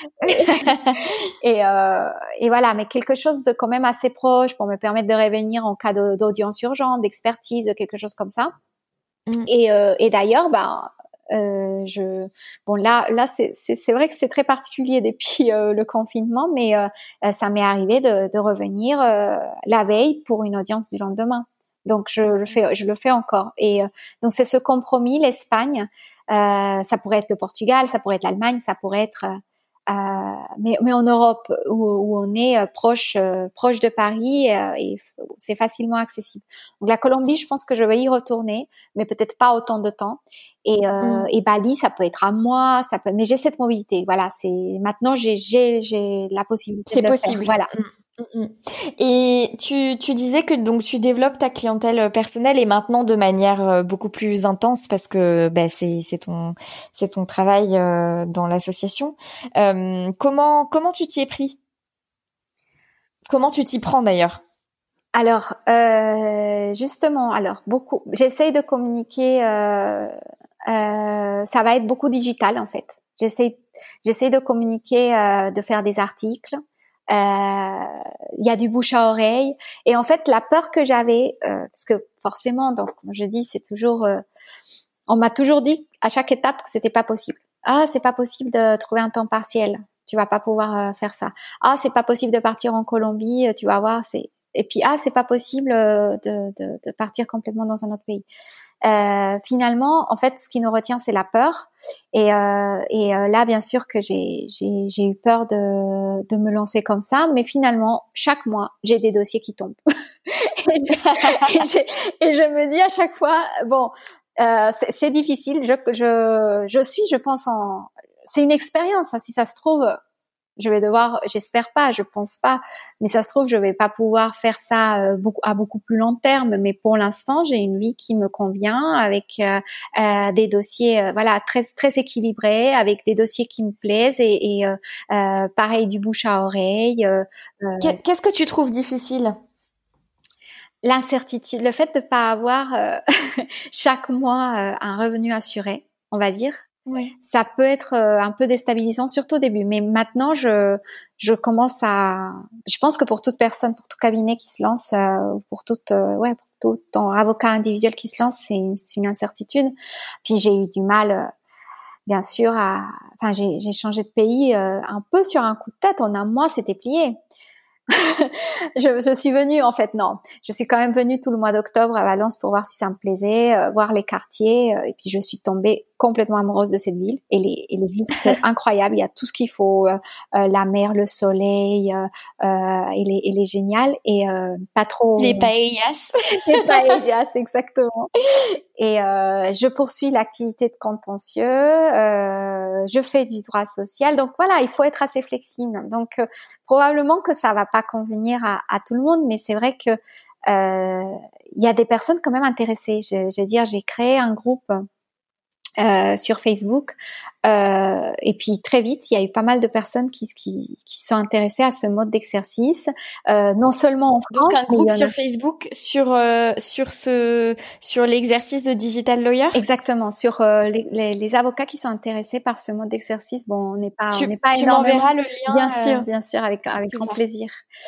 et, euh, et voilà, mais quelque chose de quand même assez proche pour me permettre de revenir en cas de, d'audience urgente, d'expertise, quelque chose comme ça. Mm. Et, euh, et d'ailleurs, ben, euh, je, bon là, là, c'est, c'est, c'est vrai que c'est très particulier depuis euh, le confinement, mais euh, ça m'est arrivé de, de revenir euh, la veille pour une audience du lendemain. Donc je le fais, je le fais encore. Et euh, donc c'est ce compromis, l'Espagne. Euh, ça pourrait être le Portugal, ça pourrait être l'Allemagne, ça pourrait être, euh, mais mais en Europe où, où on est euh, proche euh, proche de Paris euh, et c'est facilement accessible. Donc la Colombie, je pense que je vais y retourner, mais peut-être pas autant de temps. Et, euh, mm. et Bali, ça peut être à moi, ça peut. Mais j'ai cette mobilité. Voilà, c'est maintenant j'ai j'ai j'ai la possibilité. C'est de possible. Le faire. Voilà. Mm. Et tu, tu disais que donc tu développes ta clientèle personnelle et maintenant de manière beaucoup plus intense parce que bah, c'est, c'est ton c'est ton travail euh, dans l'association. Euh, comment comment tu t'y es pris? Comment tu t'y prends d'ailleurs? Alors euh, justement, alors beaucoup. J'essaye de communiquer. Euh, euh, ça va être beaucoup digital en fait. J'essaie j'essaie de communiquer, euh, de faire des articles. Il euh, y a du bouche à oreille et en fait la peur que j'avais euh, parce que forcément donc comme je dis c'est toujours euh, on m'a toujours dit à chaque étape que c'était pas possible. Ah c'est pas possible de trouver un temps partiel, tu vas pas pouvoir euh, faire ça. Ah c'est pas possible de partir en Colombie, tu vas voir c'est et puis ah c'est pas possible de, de, de partir complètement dans un autre pays. Euh, finalement, en fait, ce qui nous retient, c'est la peur. Et, euh, et euh, là, bien sûr que j'ai, j'ai, j'ai eu peur de, de me lancer comme ça, mais finalement, chaque mois, j'ai des dossiers qui tombent. et, et, j'ai, et je me dis à chaque fois, bon, euh, c'est, c'est difficile. Je, je, je suis, je pense, en, c'est une expérience. Hein, si ça se trouve, je vais devoir, j'espère pas, je pense pas, mais ça se trouve, je vais pas pouvoir faire ça euh, beaucoup, à beaucoup plus long terme. Mais pour l'instant, j'ai une vie qui me convient avec euh, euh, des dossiers, euh, voilà, très très équilibrés, avec des dossiers qui me plaisent et, et euh, euh, pareil du bouche à oreille. Euh, Qu'est-ce que tu trouves difficile? L'incertitude, le fait de pas avoir euh, chaque mois euh, un revenu assuré, on va dire. Oui. Ça peut être euh, un peu déstabilisant, surtout au début. Mais maintenant, je je commence à. Je pense que pour toute personne, pour tout cabinet qui se lance, euh, pour toute euh, ouais, pour tout avocat individuel qui se lance, c'est, c'est une incertitude. Puis j'ai eu du mal. Euh, bien sûr, à, enfin, j'ai, j'ai changé de pays euh, un peu sur un coup de tête. En un mois, c'était plié. je, je suis venue, en fait, non. Je suis quand même venue tout le mois d'octobre à Valence pour voir si ça me plaisait, euh, voir les quartiers. Euh, et puis, je suis tombée complètement amoureuse de cette ville. Elle est, elle est juste incroyable. Il y a tout ce qu'il faut. Euh, euh, la mer, le soleil. Euh, euh, elle, est, elle est géniale. Et euh, pas trop... Les paellas. Les paellas, exactement. Et euh, je poursuis l'activité de contentieux. Euh, je fais du droit social. Donc, voilà, il faut être assez flexible. Donc, euh, probablement que ça va pas convenir à, à tout le monde, mais c'est vrai que euh, il y a des personnes quand même intéressées. Je, je veux dire, j'ai créé un groupe euh, sur Facebook euh, et puis très vite, il y a eu pas mal de personnes qui qui, qui sont intéressées à ce mode d'exercice, euh, non seulement en France. Donc un groupe sur Facebook sur euh, sur ce sur l'exercice de digital lawyer. Exactement, sur euh, les, les, les avocats qui sont intéressés par ce mode d'exercice. Bon, on n'est pas tu, on n'est pas tu énormément. m'enverras le lien. Bien sûr, euh... bien sûr, avec avec grand plaisir.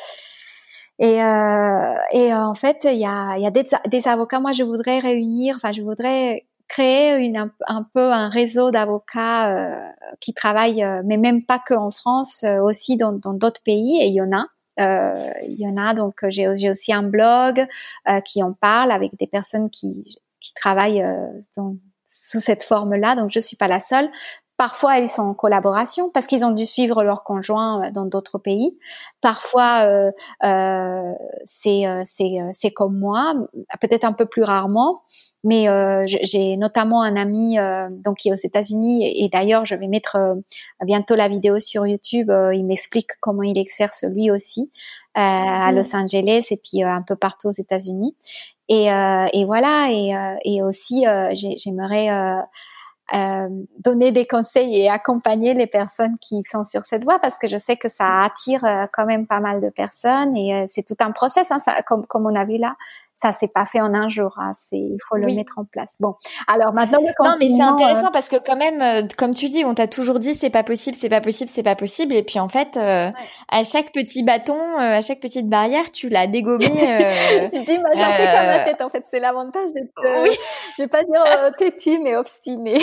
Et, euh, et euh, en fait, il y a, il y a des, des avocats. Moi, je voudrais réunir, enfin, je voudrais créer une, un, un peu un réseau d'avocats euh, qui travaillent, euh, mais même pas que en France, euh, aussi dans, dans d'autres pays. Et il y en a. Euh, il y en a. Donc, j'ai, j'ai aussi un blog euh, qui en parle avec des personnes qui, qui travaillent euh, dans, sous cette forme-là. Donc, je suis pas la seule. Parfois, ils sont en collaboration parce qu'ils ont dû suivre leur conjoint dans d'autres pays. Parfois, euh, euh, c'est c'est c'est comme moi, peut-être un peu plus rarement. Mais euh, j'ai notamment un ami euh, donc qui est aux États-Unis et, et d'ailleurs, je vais mettre euh, bientôt la vidéo sur YouTube. Euh, il m'explique comment il exerce lui aussi euh, à Los Angeles et puis euh, un peu partout aux États-Unis. Et, euh, et voilà. Et, euh, et aussi, euh, j'aimerais euh, Euh, donner des conseils et accompagner les personnes qui sont sur cette voie parce que je sais que ça attire euh, quand même pas mal de personnes et euh, c'est tout un process hein, ça, comme comme on a vu là, ça s'est pas fait en un jour hein, c'est il faut le oui. mettre en place. Bon, alors maintenant le non mais c'est intéressant euh... parce que quand même euh, comme tu dis, on t'a toujours dit c'est pas possible, c'est pas possible, c'est pas possible et puis en fait euh, ouais. à chaque petit bâton, euh, à chaque petite barrière, tu l'as dégommé. Euh, je dis moi j'en fais comme la tête en fait, c'est l'avantage d'être euh, oui. je vais pas dire euh, têtue mais obstinée.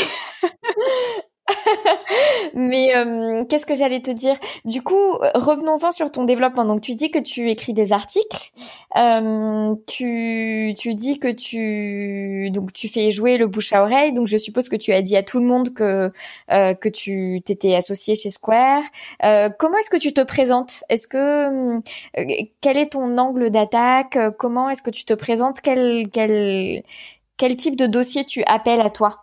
Mais euh, qu'est-ce que j'allais te dire? Du coup, revenons-en sur ton développement. Donc, tu dis que tu écris des articles. Euh, tu tu dis que tu donc tu fais jouer le bouche à oreille. Donc, je suppose que tu as dit à tout le monde que euh, que tu t'étais associée chez Square. Euh, comment est-ce que tu te présentes? Est-ce que euh, quel est ton angle d'attaque? Comment est-ce que tu te présentes? Quel quel quel type de dossier tu appelles à toi?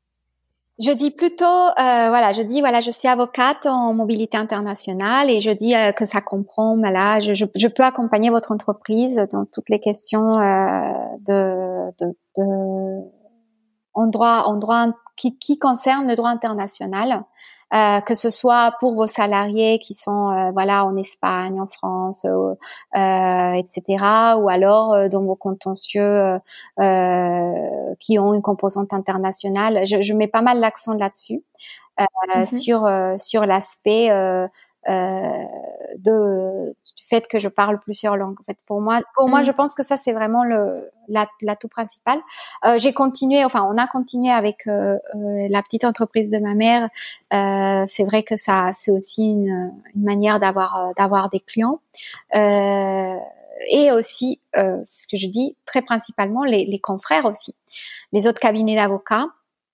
Je dis plutôt, euh, voilà, je dis voilà, je suis avocate en mobilité internationale et je dis euh, que ça comprend, voilà, je, je, je peux accompagner votre entreprise dans toutes les questions euh, de, de, de en droit, en droit qui, qui concerne le droit international, euh, que ce soit pour vos salariés qui sont euh, voilà en Espagne, en France, euh, euh, et cetera, ou alors euh, dans vos contentieux euh, qui ont une composante internationale. Je, je mets pas mal l'accent là-dessus, euh, mm-hmm. sur euh, sur l'aspect euh, euh, de du fait que je parle plusieurs langues. En fait, pour moi, pour mm. moi, je pense que ça c'est vraiment le l'atout principal. Euh, j'ai continué, enfin, on a continué avec euh, euh, la petite entreprise de ma mère. Euh, c'est vrai que ça, c'est aussi une, une manière d'avoir d'avoir des clients. Euh, et aussi, euh, ce que je dis très principalement, les, les confrères aussi, les autres cabinets d'avocats.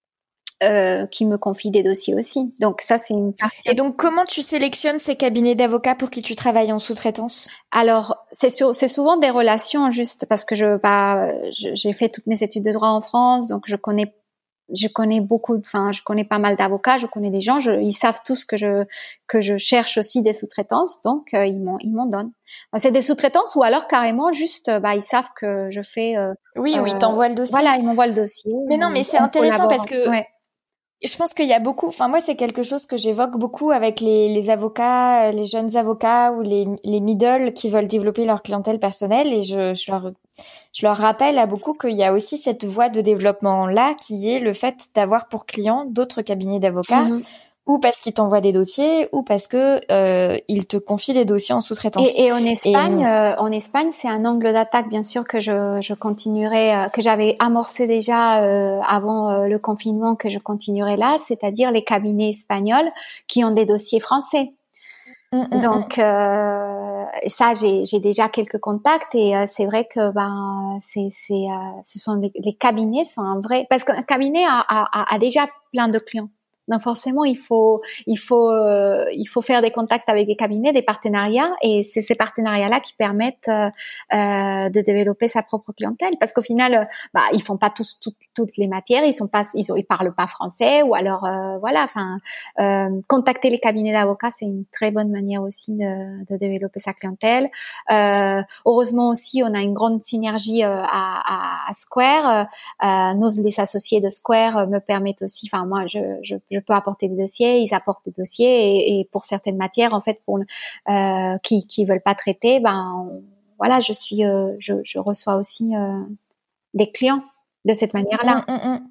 Euh, qui me confient des dossiers aussi. Donc ça, c'est une partie. Et donc, comment tu sélectionnes ces cabinets d'avocats pour qui tu travailles en sous-traitance? Alors, c'est sur, c'est souvent des relations, juste parce que je, bah, je, j'ai fait toutes mes études de droit en France, donc je connais, je connais beaucoup, enfin, je connais pas mal d'avocats, je connais des gens, je, ils savent tous que je que je cherche aussi des sous-traitances, donc euh, ils m'en ils m'en donnent. Enfin, c'est des sous-traitances ou alors carrément juste, bah, ils savent que je fais. Euh, oui, euh, oui, ils t'envoient le dossier. Voilà, ils m'envoient le dossier. Mais non, mais c'est intéressant parce que. Ouais. Je pense qu'il y a beaucoup, enfin moi c'est quelque chose que j'évoque beaucoup avec les, les avocats, les jeunes avocats ou les, les middle qui veulent développer leur clientèle personnelle et je, je leur je leur rappelle à beaucoup qu'il y a aussi cette voie de développement là qui est le fait d'avoir pour clients d'autres cabinets d'avocats. Mmh. ou parce qu'ils t'envoient des dossiers, ou parce que euh, ils te confient des dossiers en sous-traitance. Et, et en Espagne, et... Euh, en Espagne, c'est un angle d'attaque, bien sûr, que je, je continuerai, euh, que j'avais amorcé déjà euh, avant euh, le confinement, que je continuerai là, c'est-à-dire les cabinets espagnols qui ont des dossiers français. Mmh, Donc euh, ça, j'ai, j'ai déjà quelques contacts et euh, c'est vrai que ben c'est, c'est, euh, ce sont les, les cabinets sont un vrai, parce qu'un cabinet a, a, a déjà plein de clients. Donc forcément, il faut, il faut, euh, il faut faire des contacts avec des cabinets, des partenariats, et c'est ces partenariats-là qui permettent euh, euh, de développer sa propre clientèle. Parce qu'au final, bah, ils font pas tous toutes, toutes les matières, ils sont pas, ils, sont, ils parlent pas français, ou alors euh, voilà. Enfin, euh, contacter les cabinets d'avocats, c'est une très bonne manière aussi de, de développer sa clientèle. Euh, heureusement aussi, on a une grande synergie euh, à, à, à Square. Euh, nos les associés de Square me permettent aussi. Enfin, moi, je, je je peux apporter des dossiers, ils apportent des dossiers et, et pour certaines matières en fait pour euh, qui qui veulent pas traiter, ben on, voilà, je suis euh, je, je reçois aussi euh, des clients de cette manière-là. Mmh, mmh, mmh.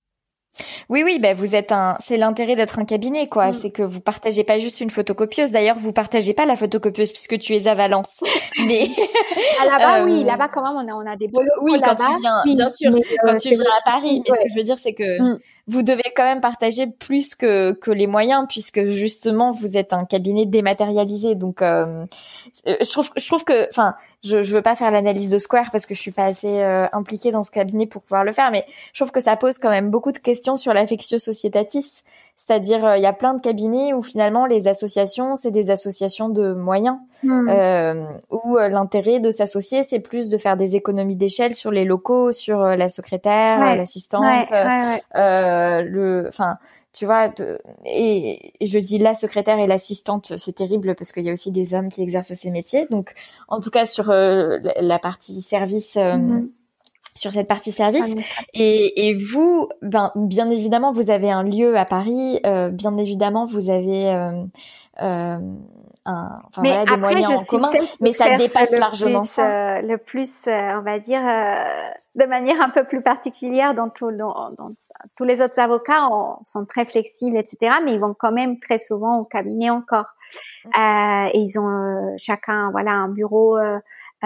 Oui, oui, ben vous êtes un. C'est l'intérêt d'être un cabinet, quoi. Mm. C'est que vous partagez pas juste une photocopieuse. D'ailleurs, vous partagez pas la photocopieuse puisque tu es à Valence. Mais ah, là-bas, euh... oui, là-bas quand même, on a on a des beaux locaux oui, quand là-bas. tu viens, oui, bien sûr, mais, quand euh, tu viens à Paris. Mais ouais. Ce que je veux dire, c'est que mm. vous devez quand même partager plus que que les moyens, puisque justement, vous êtes un cabinet dématérialisé. Donc, euh, je trouve, je trouve que, enfin, je je veux pas faire l'analyse de Square parce que je suis pas assez euh, impliquée dans ce cabinet pour pouvoir le faire, mais je trouve que ça pose quand même beaucoup de questions sur l'affectio societatis, c'est-à-dire il euh, y a plein de cabinets où finalement les associations c'est des associations de moyens, mmh. euh, où euh, l'intérêt de s'associer c'est plus de faire des économies d'échelle sur les locaux, sur euh, la secrétaire, ouais. l'assistante, ouais, ouais, ouais. Euh, le, enfin. Tu vois, de, et, et je dis la secrétaire et l'assistante, c'est terrible parce qu'il y a aussi des hommes qui exercent ces métiers. Donc, en tout cas, sur euh, la partie service, euh, mm-hmm. sur cette partie service. Et, et vous, ben, bien évidemment, vous avez un lieu à Paris. Euh, bien évidemment, vous avez euh, euh, un, enfin mais voilà, des après, moyens en commun. Mais ça dépasse le largement plus, ça. Euh, le plus, euh, on va dire, euh, de manière un peu plus particulière dans tout, dans, dans tous les autres avocats on, sont très flexibles, et cetera. Mais ils vont quand même très souvent au cabinet encore. Euh, et ils ont euh, chacun, voilà, un bureau. Euh, euh,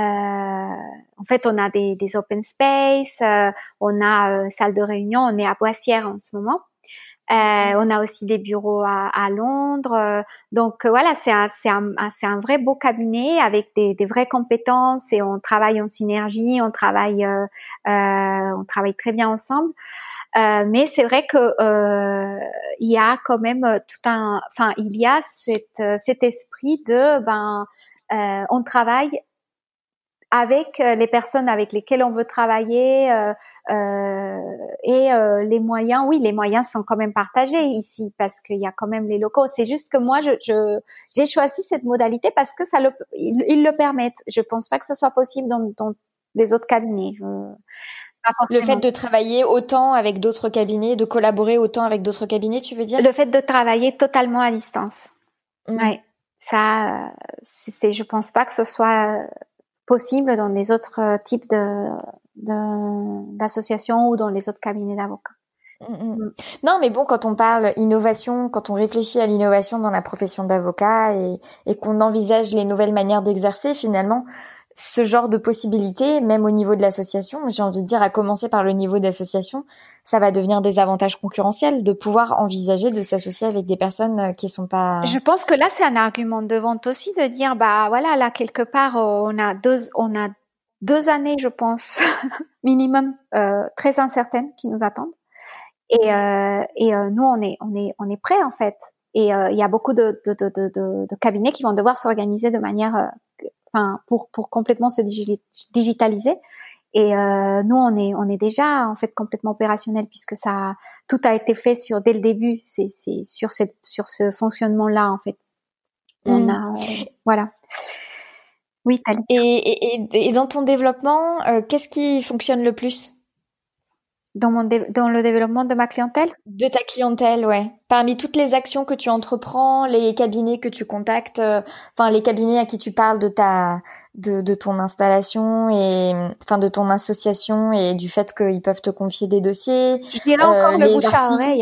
en fait, on a des, des open space, euh, on a euh, salle de réunion. On est à Boissière en ce moment. Euh, on a aussi des bureaux à, à Londres. Euh, donc euh, voilà, c'est un, c'est un, c'est un vrai beau cabinet avec des, des vraies compétences et on travaille en synergie, on travaille, euh, euh, on travaille très bien ensemble. Euh, mais c'est vrai que euh, il y a quand même tout un, enfin il y a cette, cet esprit de ben euh, on travaille avec les personnes avec lesquelles on veut travailler euh, euh, et euh, les moyens, oui, les moyens sont quand même partagés ici parce qu'il y a quand même les locaux. C'est juste que moi, je, je j'ai choisi cette modalité parce que ça le, ils, ils le permettent. Je pense pas que ce soit possible dans, dans les autres cabinets. Je, Le fait de travailler autant avec d'autres cabinets, de collaborer autant avec d'autres cabinets, tu veux dire? Le fait de travailler totalement à distance. Mmh. Ouais, ça, c'est, c'est, je pense pas que ce soit possible dans les autres types de, de d'associations ou dans les autres cabinets d'avocats. Mmh. Mmh. Non, mais bon, quand on parle innovation, quand on réfléchit à l'innovation dans la profession d'avocat et, et qu'on envisage les nouvelles manières d'exercer, finalement, ce genre de possibilités, même au niveau de l'association, j'ai envie de dire, à commencer par le niveau d'association, ça va devenir des avantages concurrentiels de pouvoir envisager de s'associer avec des personnes qui sont pas... Je pense que là, c'est un argument de vente aussi de dire, bah voilà, là, quelque part, on a deux, on a deux années, je pense, minimum, euh, très incertaines qui nous attendent. Et, euh, et euh, nous, on est, on est, on est prêts, en fait. Et euh, il y a beaucoup de, de, de, de, de, de cabinets qui vont devoir s'organiser de manière... Euh, Enfin, pour pour complètement se digitaliser et euh, nous on est on est déjà en fait complètement opérationnel puisque ça tout a été fait sur dès le début c'est c'est sur cette sur ce fonctionnement là en fait on mmh. a euh, voilà oui Thalie. Et, et et dans ton développement euh, qu'est-ce qui fonctionne le plus dans mon dé- dans le développement de ma clientèle? De ta clientèle, ouais. Parmi toutes les actions que tu entreprends, les cabinets que tu contactes, euh, enfin les cabinets à qui tu parles de ta de de ton installation et enfin de ton association et du fait qu'ils peuvent te confier des dossiers. Je dirais encore euh, le bouche à oreille, hein.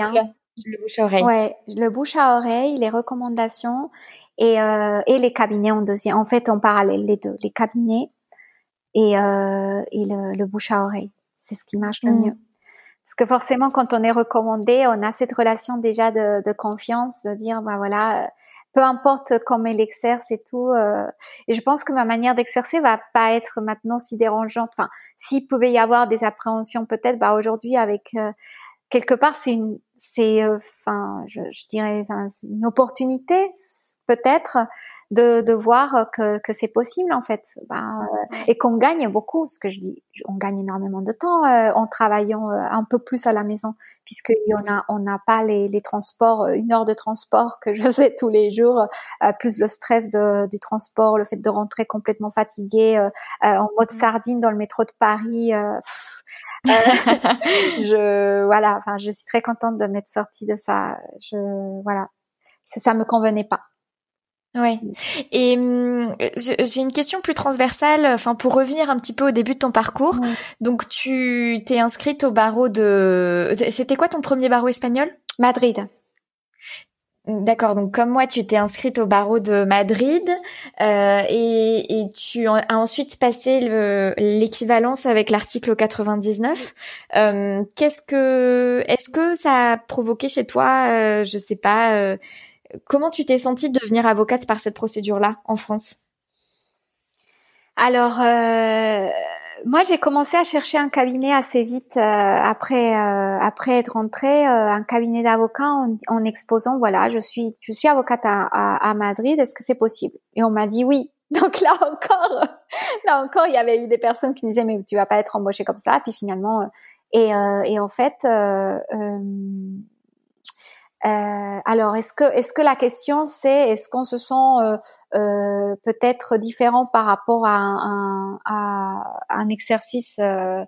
Le bouche à oreille. Ouais, le bouche à oreille, les recommandations et euh, et les cabinets en deuxième. En fait, en parallèle les deux, les cabinets et euh, et le, le bouche à oreille. C'est ce qui marche le Mm. mieux. Parce que forcément, quand on est recommandé, on a cette relation déjà de, de confiance, de dire, bah voilà, euh, peu importe comment elle exerce et tout. Euh, et je pense que ma manière d'exercer va pas être maintenant si dérangeante. Enfin, s'il pouvait y avoir des appréhensions, peut-être, bah aujourd'hui, avec euh, quelque part, c'est une, c'est, enfin, euh, je, je dirais, enfin, c'est une opportunité, peut-être, de, de voir que, que c'est possible en fait, ben, euh, et qu'on gagne beaucoup. Ce que je dis, on gagne énormément de temps euh, en travaillant euh, un peu plus à la maison, puisque on a, on n'a pas les, les transports, une heure de transport que je faisais tous les jours, euh, plus le stress de, du transport, le fait de rentrer complètement fatigué euh, euh, en mode sardine dans le métro de Paris. Euh, pff, euh, je voilà, enfin, je suis très contente de m'être sortie de ça. Je voilà, ça, ça me convenait pas. Ouais. Et hum, j'ai une question plus transversale, enfin pour revenir un petit peu au début de ton parcours. Oui. Donc tu t'es inscrite au barreau de. C'était quoi ton premier barreau espagnol? Madrid. D'accord, donc comme moi, tu t'es inscrite au barreau de Madrid euh, et, et tu as ensuite passé le, l'équivalence avec l'article quatre-vingt-dix-neuf. Euh, qu'est-ce que, est-ce que ça a provoqué chez toi, euh, je sais pas, euh, comment tu t'es sentie de devenir avocate par cette procédure-là en France? Alors, euh, moi, j'ai commencé à chercher un cabinet assez vite euh, après euh, après être rentrée, euh, un cabinet d'avocats en, en exposant, voilà, je suis je suis avocate à, à, à Madrid, est-ce que c'est possible? Et on m'a dit oui. Donc là encore, là encore, il y avait eu des personnes qui me disaient mais tu vas pas être embauchée comme ça. Puis finalement, euh, et euh, et en fait. Euh, euh, Euh, alors, est-ce que, est-ce que la question c'est, est-ce qu'on se sent euh, euh, peut-être différent par rapport à un, à, à un exercice euh,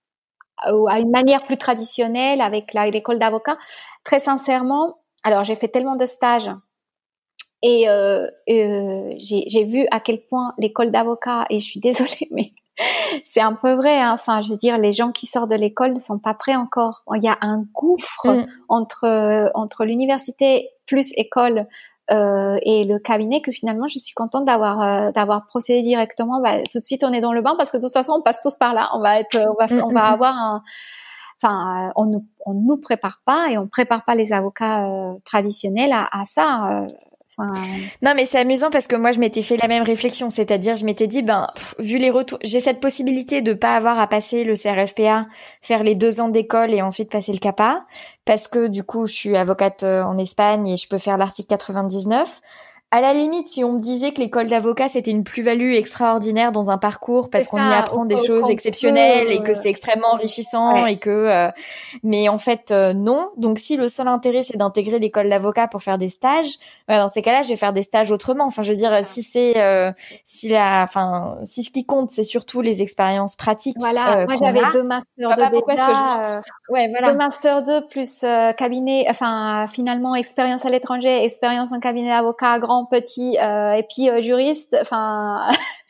ou à une manière plus traditionnelle avec la, l'école d'avocat? Très sincèrement, alors j'ai fait tellement de stages et euh, euh, j'ai, j'ai vu à quel point l'école d'avocat, et je suis désolée, mais c'est un peu vrai, hein. Enfin, je veux dire, les gens qui sortent de l'école ne sont pas prêts encore. Il y a un gouffre Mm. entre entre l'université plus école euh, et le cabinet que finalement, je suis contente d'avoir euh, d'avoir procédé directement. Bah, tout de suite, on est dans le bain parce que de toute façon, on passe tous par là. On va être, on va, Mm, on mm, va mm. avoir un. Enfin, on nous on nous prépare pas et on prépare pas les avocats euh, traditionnels à, à ça. Euh, enfin, Non, mais c'est amusant parce que moi, je m'étais fait la même réflexion, c'est-à-dire, je m'étais dit, ben, pff, vu les retours, j'ai cette possibilité de pas avoir à passer le C R F P A, faire les deux ans d'école et ensuite passer le CAPA, parce que du coup, je suis avocate euh, en Espagne et je peux faire l'article quatre-vingt-dix-neuf. À la limite, si on me disait que l'école d'avocat, c'était une plus-value extraordinaire dans un parcours parce c'est qu'on y ça. apprend Au, des au, choses qu'on exceptionnelles et peut, que euh, c'est extrêmement enrichissant ouais. et que, euh, mais en fait, euh, non. Donc, si le seul intérêt, c'est d'intégrer l'école d'avocat pour faire des stages, ouais, dans ces cas-là, je vais faire des stages autrement. Enfin, je veux dire, si c'est, euh, si la, enfin, si ce qui compte, c'est surtout les expériences pratiques Voilà, euh, moi qu'on j'avais a, deux je masters vois deux pas pourquoi est-ce que je déjà, euh, m'en... Ouais, deux voilà. masters deux plus euh, cabinet, enfin finalement expérience à l'étranger, expérience en cabinet d'avocat, grand, petit, euh, et puis euh, juriste. Enfin,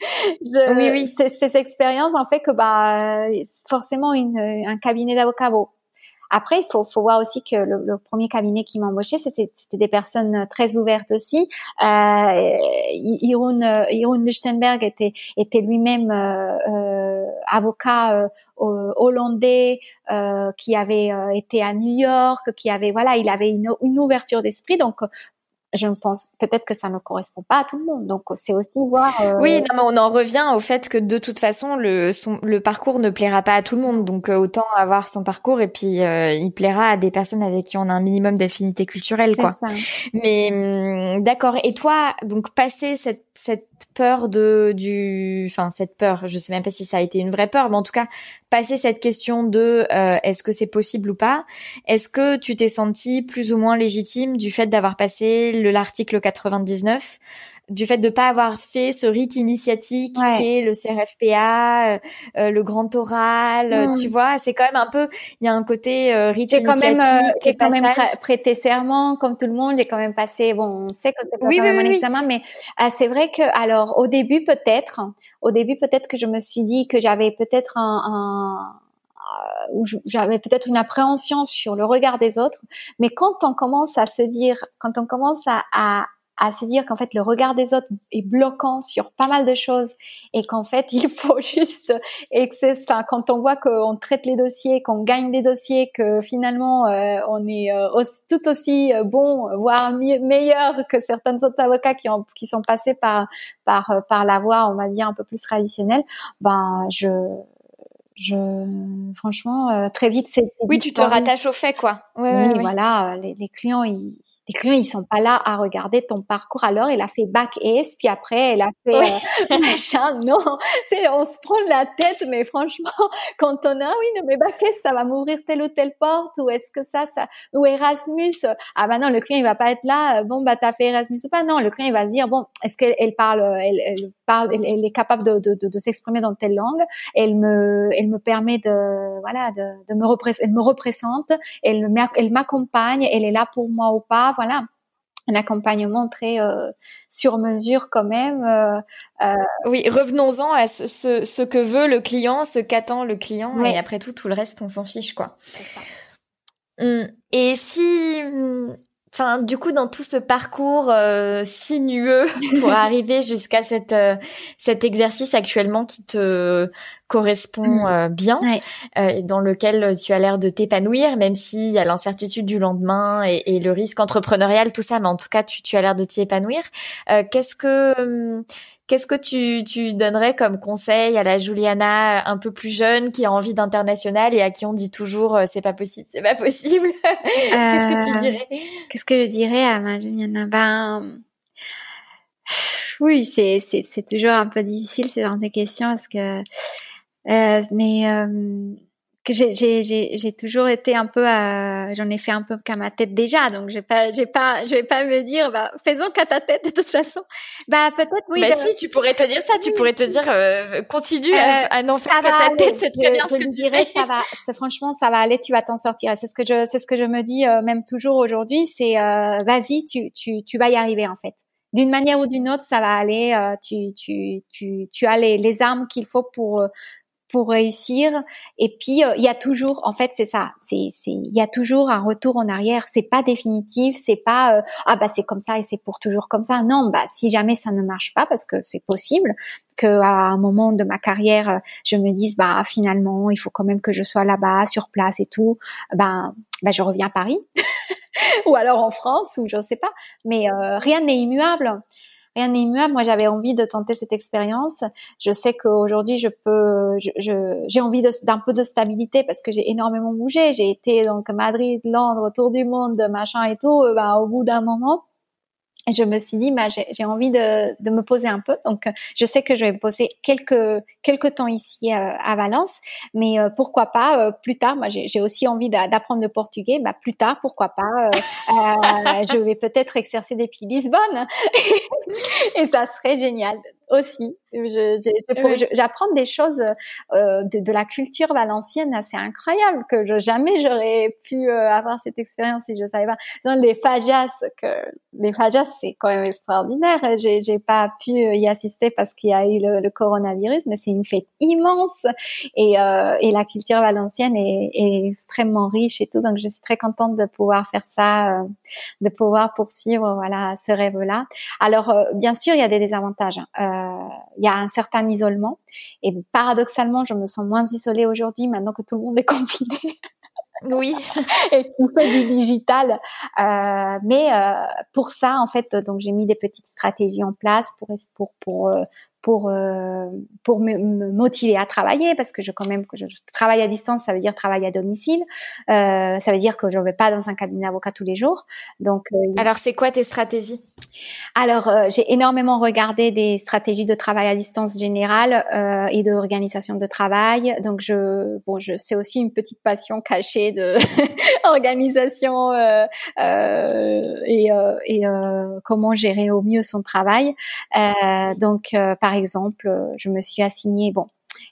Oui, je, oui. ces, ces expériences en fait que bah forcément une, un cabinet d'avocat bon. Après, il faut, faut voir aussi que le, le premier cabinet qui m'a embauché, c'était, c'était des personnes très ouvertes aussi. Euh, Jeroen, Jeroen Lichtenberg était, était lui-même euh, euh, avocat euh, hollandais euh, qui avait euh, été à New York, qui avait voilà, il avait une, une ouverture d'esprit. Donc, je pense peut-être que ça ne correspond pas à tout le monde. Donc, c'est aussi voir. Euh... Oui, non, mais on en revient au fait que de toute façon, le, son, le parcours ne plaira pas à tout le monde. Donc, euh, autant avoir son parcours et puis euh, il plaira à des personnes avec qui on a un minimum d'affinité culturelle, C'est quoi. ça. Mais hum, d'accord. Et toi, donc, passer cette, cette peur de du, enfin, cette peur, je sais même pas si ça a été une vraie peur, mais en tout cas, passer cette question de euh, est-ce que c'est possible ou pas, est-ce que tu t'es sentie plus ou moins légitime du fait d'avoir passé le l'article quatre-vingt-dix-neuf, du fait de pas avoir fait ce rite initiatique Ouais. qu'est le C R F P A, euh, euh, le grand oral, Mm. tu vois, c'est quand même un peu, il y a un côté euh, rite J'ai quand initiatique, même, euh, j'ai quand passage. même prêté serment comme tout le monde. J'ai quand même passé, bon, on sait que c'est pas Oui, quand oui, même un oui, oui. examen, mais euh, c'est vrai que, alors, au début peut-être, au début peut-être que je me suis dit que j'avais peut-être un, où j'avais peut-être une appréhension sur le regard des autres, mais quand on commence à se dire, quand on commence à, à, à se dire qu'en fait le regard des autres est bloquant sur pas mal de choses et qu'en fait il faut juste, et que c'est, enfin, quand on voit qu'on traite les dossiers, qu'on gagne les dossiers, que finalement euh, on est euh, aussi, tout aussi bon, voire mi- meilleur que certains autres avocats qui ont, qui sont passés par par par la voie, on va dire, un peu plus traditionnelle, ben je Je, franchement, euh, très vite, c'est. Oui, tu te rattaches aux faits, quoi. Ouais, oui, ouais, voilà, les, les clients, ils, les clients, ils sont pas là à regarder ton parcours. Alors, elle a fait bac S, puis après, elle a fait oui. euh, machin. Non, c'est, on se prend la tête, mais franchement, quand on a, oui, non, mais bac S, ça va m'ouvrir telle ou telle porte, ou est-ce que ça, ça, ou Erasmus. Ah bah non, le client, il va pas être là. Bon, bah t'as fait Erasmus ou pas? Non, le client, il va se dire, bon, est-ce qu'elle elle parle, elle, elle parle, elle, elle est capable de, de, de, de s'exprimer dans telle langue. Elle me, elle me permet de, voilà, de, de me représenter, elle me représente, elle, elle m'accompagne, elle est là pour moi ou pas, voilà. Un accompagnement très euh, sur mesure quand même. Euh, euh, oui, revenons-en à ce, ce, ce que veut le client, ce qu'attend le client, ouais. et après tout, tout le reste, on s'en fiche, quoi. C'est ça. Et si, enfin, du coup, dans tout ce parcours euh, sinueux pour arriver jusqu'à cette euh, cet exercice actuellement qui te correspond euh, bien, ouais. euh, dans lequel tu as l'air de t'épanouir, même s'il y a l'incertitude du lendemain et, et le risque entrepreneurial, tout ça, mais en tout cas, tu, tu as l'air de t'y épanouir. Euh, qu'est-ce que Qu'est-ce que tu, tu donnerais comme conseil à la Juliana un peu plus jeune qui a envie d'international et à qui on dit toujours euh, c'est pas possible, c'est pas possible. Qu'est-ce que tu dirais? euh, Qu'est-ce que je dirais à ma Juliana? Ben, oui, c'est c'est c'est toujours un peu difficile ce genre de questions parce que, euh, mais euh, que j'ai j'ai j'ai j'ai toujours été un peu euh, j'en ai fait un peu qu'à ma tête déjà, donc j'ai pas j'ai pas je vais pas me dire bah faisons qu'à ta tête de toute façon. Bah peut-être oui. Bah de... si, tu pourrais te dire ça, tu pourrais te dire euh, continue euh, à, à n'en faire qu'à ta tête, c'est très je, bien je ce que lui tu dirais, fais. ça va, c'est, franchement ça va aller, tu vas t'en sortir. C'est ce que je c'est ce que je me dis euh, même toujours aujourd'hui, c'est euh, vas-y, tu tu tu vas y arriver en fait. D'une manière ou d'une autre, ça va aller. Euh, tu tu tu tu as les les armes qu'il faut pour pour réussir. Et puis euh, il y a toujours, en fait, c'est ça, c'est c'est il y a toujours un retour en arrière. C'est pas définitif, c'est pas euh, ah bah c'est comme ça et c'est pour toujours comme ça. Non, bah si jamais ça ne marche pas, parce que c'est possible que à un moment de ma carrière, je me dise bah finalement il faut quand même que je sois là-bas sur place et tout. Ben bah je reviens à Paris ou alors en France ou je sais pas. Mais euh, rien n'est immuable. Rien n'est immuable. Moi, j'avais envie de tenter cette expérience. Je sais qu'aujourd'hui, je peux, je, je, j'ai envie de, d'un peu de stabilité parce que j'ai énormément bougé. J'ai été donc Madrid, Londres, autour du monde, machin et tout. Ben, au bout d'un moment, je me suis dit, bah, j'ai, j'ai envie de, de me poser un peu. Donc, je sais que je vais me poser quelques quelques temps ici euh, à Valence, mais euh, pourquoi pas euh, plus tard. Moi, j'ai, j'ai aussi envie d'a, d'apprendre le portugais. Bah, plus tard, pourquoi pas. Euh, euh, je vais peut-être exercer depuis Lisbonne, et ça serait génial aussi. Je, je, je, Ouais. je, j'apprends des choses euh, de, de la culture valencienne assez incroyables que je, jamais j'aurais pu euh, avoir cette expérience si je savais pas. Dans les fajas, que les fajas c'est quand même extraordinaire. J'ai, j'ai pas pu y assister parce qu'il y a eu le, le coronavirus, mais c'est une fête immense et, euh, et la culture valencienne est, est extrêmement riche et tout. Donc je suis très contente de pouvoir faire ça, euh, de pouvoir poursuivre voilà ce rêve-là. Alors euh, bien sûr il y a des désavantages. Euh, il y a un certain isolement et paradoxalement je me sens moins isolée aujourd'hui maintenant que tout le monde est confiné. Oui. Et tout fait du digital. Euh, mais euh, pour ça, en fait, donc j'ai mis des petites stratégies en place pour pour pour pour euh, pour me, me motiver à travailler parce que je quand même que je, je travaille à distance, ça veut dire travail à domicile. Euh, ça veut dire que je ne vais pas dans un cabinet d'avocat tous les jours. Donc euh, alors c'est quoi tes stratégies? Alors euh, j'ai énormément regardé des stratégies de travail à distance générale euh, et d'organisation de travail. Donc je bon je c'est aussi une petite passion cachée de organisation euh, euh, et euh, et euh, comment gérer au mieux son travail. Euh, donc euh, par exemple, je me suis assignée bon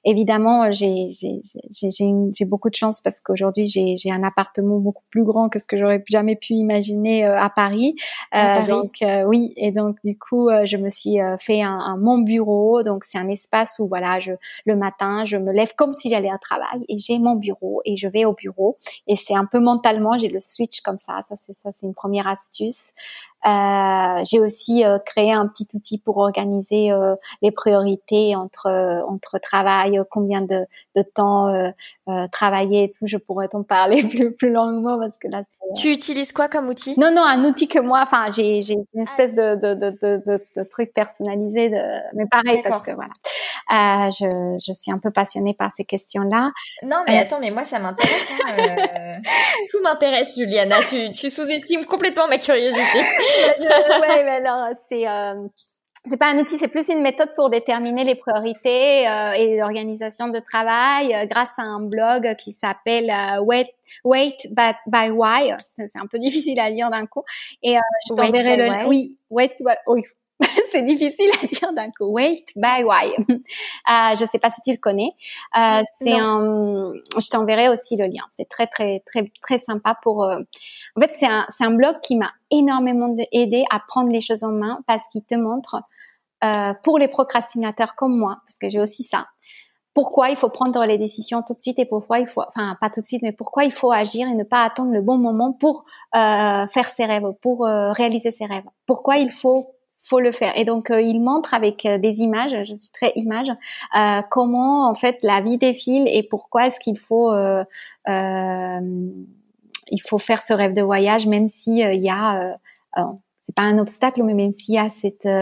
évidemment, j'ai j'ai j'ai j'ai, une, j'ai beaucoup de chance parce qu'aujourd'hui j'ai j'ai un appartement beaucoup plus grand que ce que j'aurais jamais pu imaginer euh, à Paris. Euh, à Paris. Donc euh, oui, et donc du coup, euh, je me suis euh, fait un, un mon bureau. Donc c'est un espace où voilà, je le matin, je me lève comme si j'allais à travail et j'ai mon bureau et je vais au bureau. Et c'est un peu mentalement, j'ai le switch comme ça. Ça c'est ça, c'est une première astuce. Euh, j'ai aussi euh, créé un petit outil pour organiser euh, les priorités entre euh, entre travail, euh, combien de de temps euh, euh, travailler et tout. Je pourrais t'en parler plus plus longuement parce que là. C'est... Tu utilises quoi comme outil? Non non, un outil que moi. Enfin, j'ai j'ai une espèce de de de de de, de truc personnalisé, de, mais pareil. D'accord. Parce que voilà. Euh, je, je suis un peu passionnée par ces questions-là. Non, mais euh... attends, mais moi, ça m'intéresse. Hein, euh... Tout m'intéresse, Juliana. Tu, tu sous-estimes complètement ma curiosité. je, ouais, mais alors, c'est... Euh... C'est pas un outil, c'est plus une méthode pour déterminer les priorités euh, et l'organisation de travail euh, grâce à un blog qui s'appelle euh, Wait, Wait by, by Why. C'est un peu difficile à lire d'un coup. Et euh, je t'enverrai le... Why? Oui, Wait by... Oui. C'est difficile à dire d'un coup. Wait by Why. Euh, je sais pas si tu le connais. Euh, c'est non. un. Je t'enverrai aussi le lien. C'est très très très très sympa pour. Euh... En fait, c'est un c'est un blog qui m'a énormément aidé à prendre les choses en main parce qu'il te montre euh, pour les procrastinateurs comme moi, parce que j'ai aussi ça. Pourquoi il faut prendre les décisions tout de suite et pourquoi il faut, enfin pas tout de suite, mais pourquoi il faut agir et ne pas attendre le bon moment pour euh, faire ses rêves, pour euh, réaliser ses rêves. Pourquoi il faut faut le faire. Et donc euh, il montre avec euh, des images, je suis très image, euh, comment en fait la vie défile et pourquoi est-ce qu'il faut euh, euh, il faut faire ce rêve de voyage, même si il euh, y a euh, euh, c'est pas un obstacle, mais même s'il y a cette euh,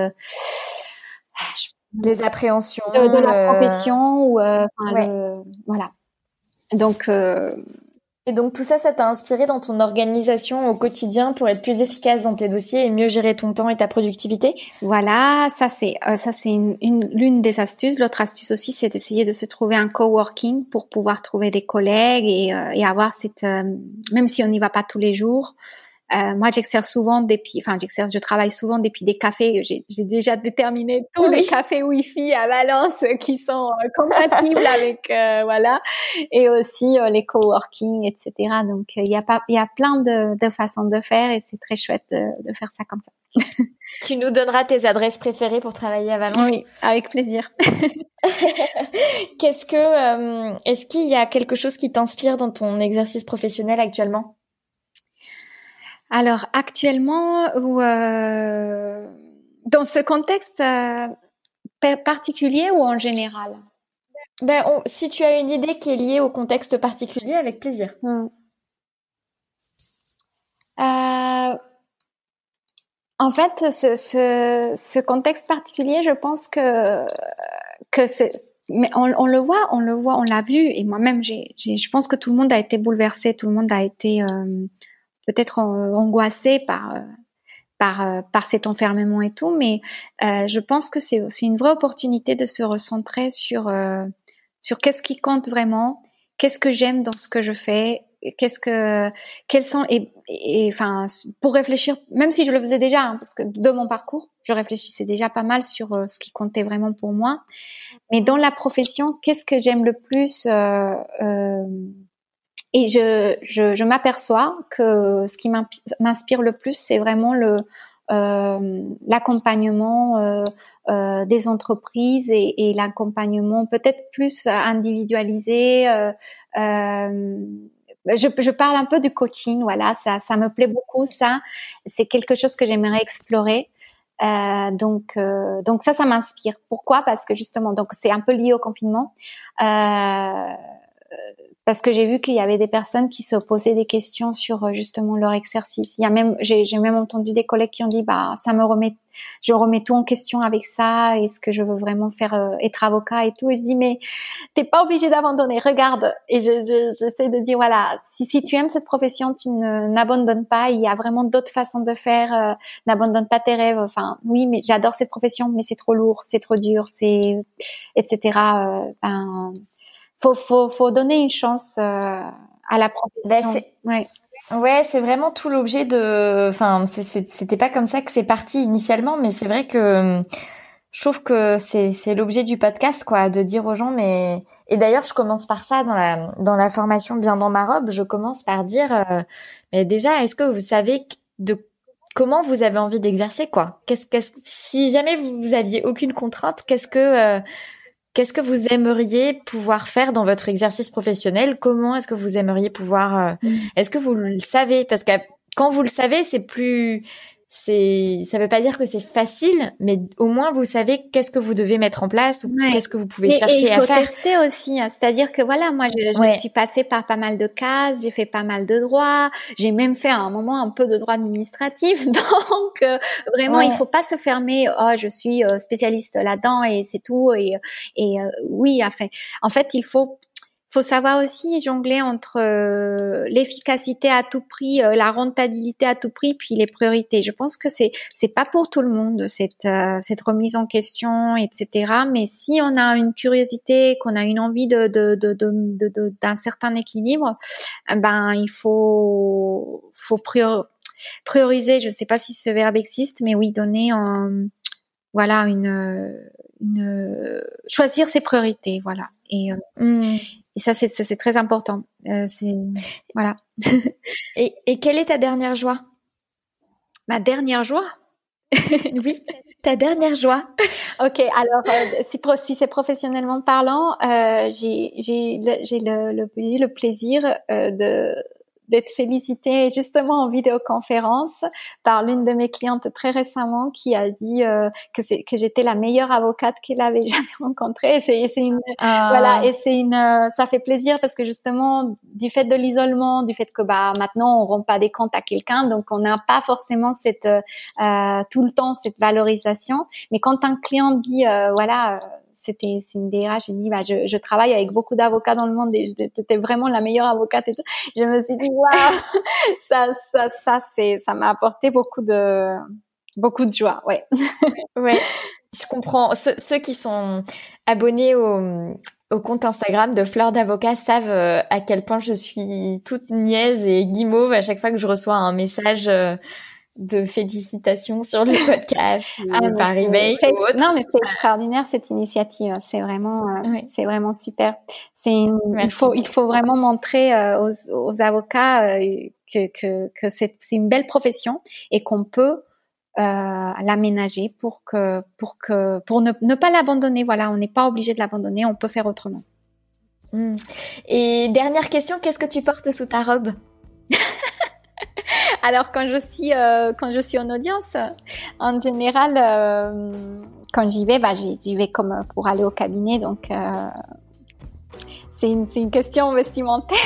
je... des appréhensions de, de la profession ou euh, ouais. le, voilà. Donc euh, et donc tout ça, ça t'a inspiré dans ton organisation au quotidien pour être plus efficace dans tes dossiers et mieux gérer ton temps et ta productivité? Voilà, ça c'est euh, ça c'est une, une l'une des astuces. L'autre astuce aussi, c'est d'essayer de se trouver un coworking pour pouvoir trouver des collègues et, euh, et avoir cette euh, même si on n'y va pas tous les jours. Euh, moi, j'exerce souvent depuis, enfin, j'exerce, je travaille souvent depuis des cafés. J'ai, j'ai déjà déterminé tous oui. les cafés Wi-Fi à Valence qui sont euh, compatibles avec, euh, voilà, et aussi euh, les coworking, et cetera. Donc, il euh, y a pas, il y a plein de, de façons de faire et c'est très chouette de, de faire ça comme ça. Tu nous donneras tes adresses préférées pour travailler à Valence? Oui, avec plaisir. Qu'est-ce que, euh, est-ce qu'il y a quelque chose qui t'inspire dans ton exercice professionnel actuellement? Alors actuellement, ou euh, dans ce contexte euh, particulier ou en général? Ben, on, si tu as une idée qui est liée au contexte particulier, avec plaisir. Hmm. Euh, en fait, ce, ce, ce contexte particulier, je pense que que c'est, mais on, on le voit, on le voit, on l'a vu, et moi-même, j'ai, j'ai, je pense que tout le monde a été bouleversé, tout le monde a été euh, peut-être angoissé par par par cet enfermement et tout, mais euh, je pense que c'est c'est une vraie opportunité de se recentrer sur euh, sur qu'est-ce qui compte vraiment, qu'est-ce que j'aime dans ce que je fais, qu'est-ce que quels sont et et enfin pour réfléchir, même si je le faisais déjà, hein, parce que de mon parcours, je réfléchissais déjà pas mal sur euh, ce qui comptait vraiment pour moi, mais dans la profession, qu'est-ce que j'aime le plus euh, euh, Et je, je, je m'aperçois que ce qui m'inspire le plus, c'est vraiment le euh, l'accompagnement euh, euh, des entreprises et, et l'accompagnement peut-être plus individualisé. Euh, euh, je, je parle un peu du coaching, voilà, ça, ça me plaît beaucoup. Ça, c'est quelque chose que j'aimerais explorer. Euh, donc, euh, donc ça, ça m'inspire. Pourquoi? Parce que justement, donc c'est un peu lié au confinement. Euh, Parce que j'ai vu qu'il y avait des personnes qui se posaient des questions sur justement leur exercice. Il y a même, j'ai, j'ai même entendu des collègues qui ont dit, bah, ça me remet, je remets tout en question avec ça. Est-ce que je veux vraiment faire euh, être avocat et tout? Et je dis, mais t'es pas obligé d'abandonner. Regarde. Et je, je, j'essaie de dire, voilà, si, si tu aimes cette profession, tu ne, n'abandonnes pas. Il y a vraiment d'autres façons de faire. Euh, n'abandonne pas tes rêves. Enfin, oui, mais j'adore cette profession, mais c'est trop lourd, c'est trop dur, c'est, et cetera. Euh, ben, Faut, faut, faut donner une chance euh, à la profession. Ben c'est... Ouais. Ouais, c'est vraiment tout l'objet de. Enfin, c'est, c'est, c'était pas comme ça que c'est parti initialement, mais c'est vrai que je trouve que c'est c'est l'objet du podcast, quoi, de dire aux gens, mais et d'ailleurs je commence par ça dans la dans la formation Bien dans ma robe, je commence par dire euh, mais déjà est-ce que vous savez de comment vous avez envie d'exercer, quoi? Qu'est-ce qu'est-ce si jamais vous, vous aviez aucune contrainte, qu'est-ce que euh, qu'est-ce que vous aimeriez pouvoir faire dans votre exercice professionnel? Comment est-ce que vous aimeriez pouvoir euh, mmh. Est-ce que vous le savez? Parce que quand vous le savez, c'est plus c'est ça veut pas dire que c'est facile, mais au moins vous savez qu'est-ce que vous devez mettre en place ou ouais. qu'est-ce que vous pouvez et, chercher et à faire. Il faut tester aussi, hein. C'est-à-dire que voilà, moi je, je ouais. suis passée par pas mal de cases, j'ai fait pas mal de droits, j'ai même fait à un moment un peu de droit administratif, donc euh, vraiment ouais. il faut pas se fermer. Oh, je suis euh, spécialiste là-dedans et c'est tout. Et, et euh, oui, enfin, en fait il faut faut savoir aussi jongler entre euh, l'efficacité à tout prix, euh, la rentabilité à tout prix, puis les priorités. Je pense que c'est c'est pas pour tout le monde cette euh, cette remise en question, et cetera. Mais si on a une curiosité, qu'on a une envie de de de de, de, de d'un certain équilibre, ben il faut faut prior, prioriser. Je sais pas si ce verbe existe, mais oui, donner en voilà une une choisir ses priorités, voilà. Et euh, mmh. Et ça, c'est, ça, c'est très important. Euh, c'est voilà. et, et quelle est ta dernière joie? Ma dernière joie? Oui, ta dernière joie. Ok, alors euh, si, si c'est professionnellement parlant, euh, j'ai j'ai le, j'ai le, le, le plaisir euh, de d'être félicitée justement en vidéoconférence par l'une de mes clientes très récemment qui a dit euh, que c'est que j'étais la meilleure avocate qu'elle avait jamais rencontrée. Et c'est c'est une ah. voilà et c'est une euh, ça fait plaisir parce que justement du fait de l'isolement, du fait que bah maintenant on rend pas des comptes à quelqu'un, donc on n'a pas forcément cette euh, tout le temps cette valorisation. Mais quand un client dit euh, voilà euh, c'était c'est une D R H, j'ai dit bah je, je travaille avec beaucoup d'avocats dans le monde et t'étais vraiment la meilleure avocate et tout. Je me suis dit waouh, ça ça ça c'est ça m'a apporté beaucoup de beaucoup de joie, ouais. Ouais, je comprends. Ceux, ceux qui sont abonnés au au compte Instagram de Fleur d'Avocat savent euh, à quel point je suis toute niaise et guimauve à chaque fois que je reçois un message euh, de félicitations sur le podcast ah, par email c'est, ou autre. Non, mais c'est extraordinaire cette initiative. C'est vraiment, euh, oui. c'est vraiment super. C'est une, il faut, il faut vraiment montrer euh, aux, aux avocats euh, que que que c'est, c'est une belle profession et qu'on peut euh, l'aménager pour que pour que pour ne ne pas l'abandonner. Voilà, on n'est pas obligé de l'abandonner. On peut faire autrement. Mmh. Et dernière question, qu'est-ce que tu portes sous ta robe? Alors quand je suis euh, quand je suis en audience, en général, euh, quand j'y vais, bah j'y, j'y vais comme pour aller au cabinet, donc euh, c'est une c'est une question vestimentaire.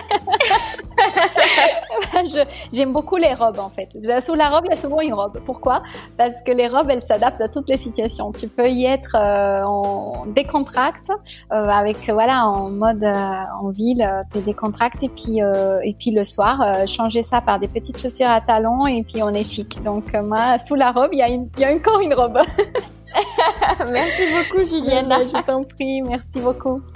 je, j'aime beaucoup les robes en fait. Sous la robe, il y a souvent une robe. Pourquoi? Parce que les robes, elles s'adaptent à toutes les situations. Tu peux y être euh, en décontracte, euh, avec voilà en mode euh, en ville, t'es décontracte et puis euh, et puis le soir, euh, changer ça par des petites chaussures à talons et puis on est chic. Donc euh, moi, sous la robe, il y a une il y a encore une robe. Merci beaucoup, Juliana. Je t'en prie, merci beaucoup.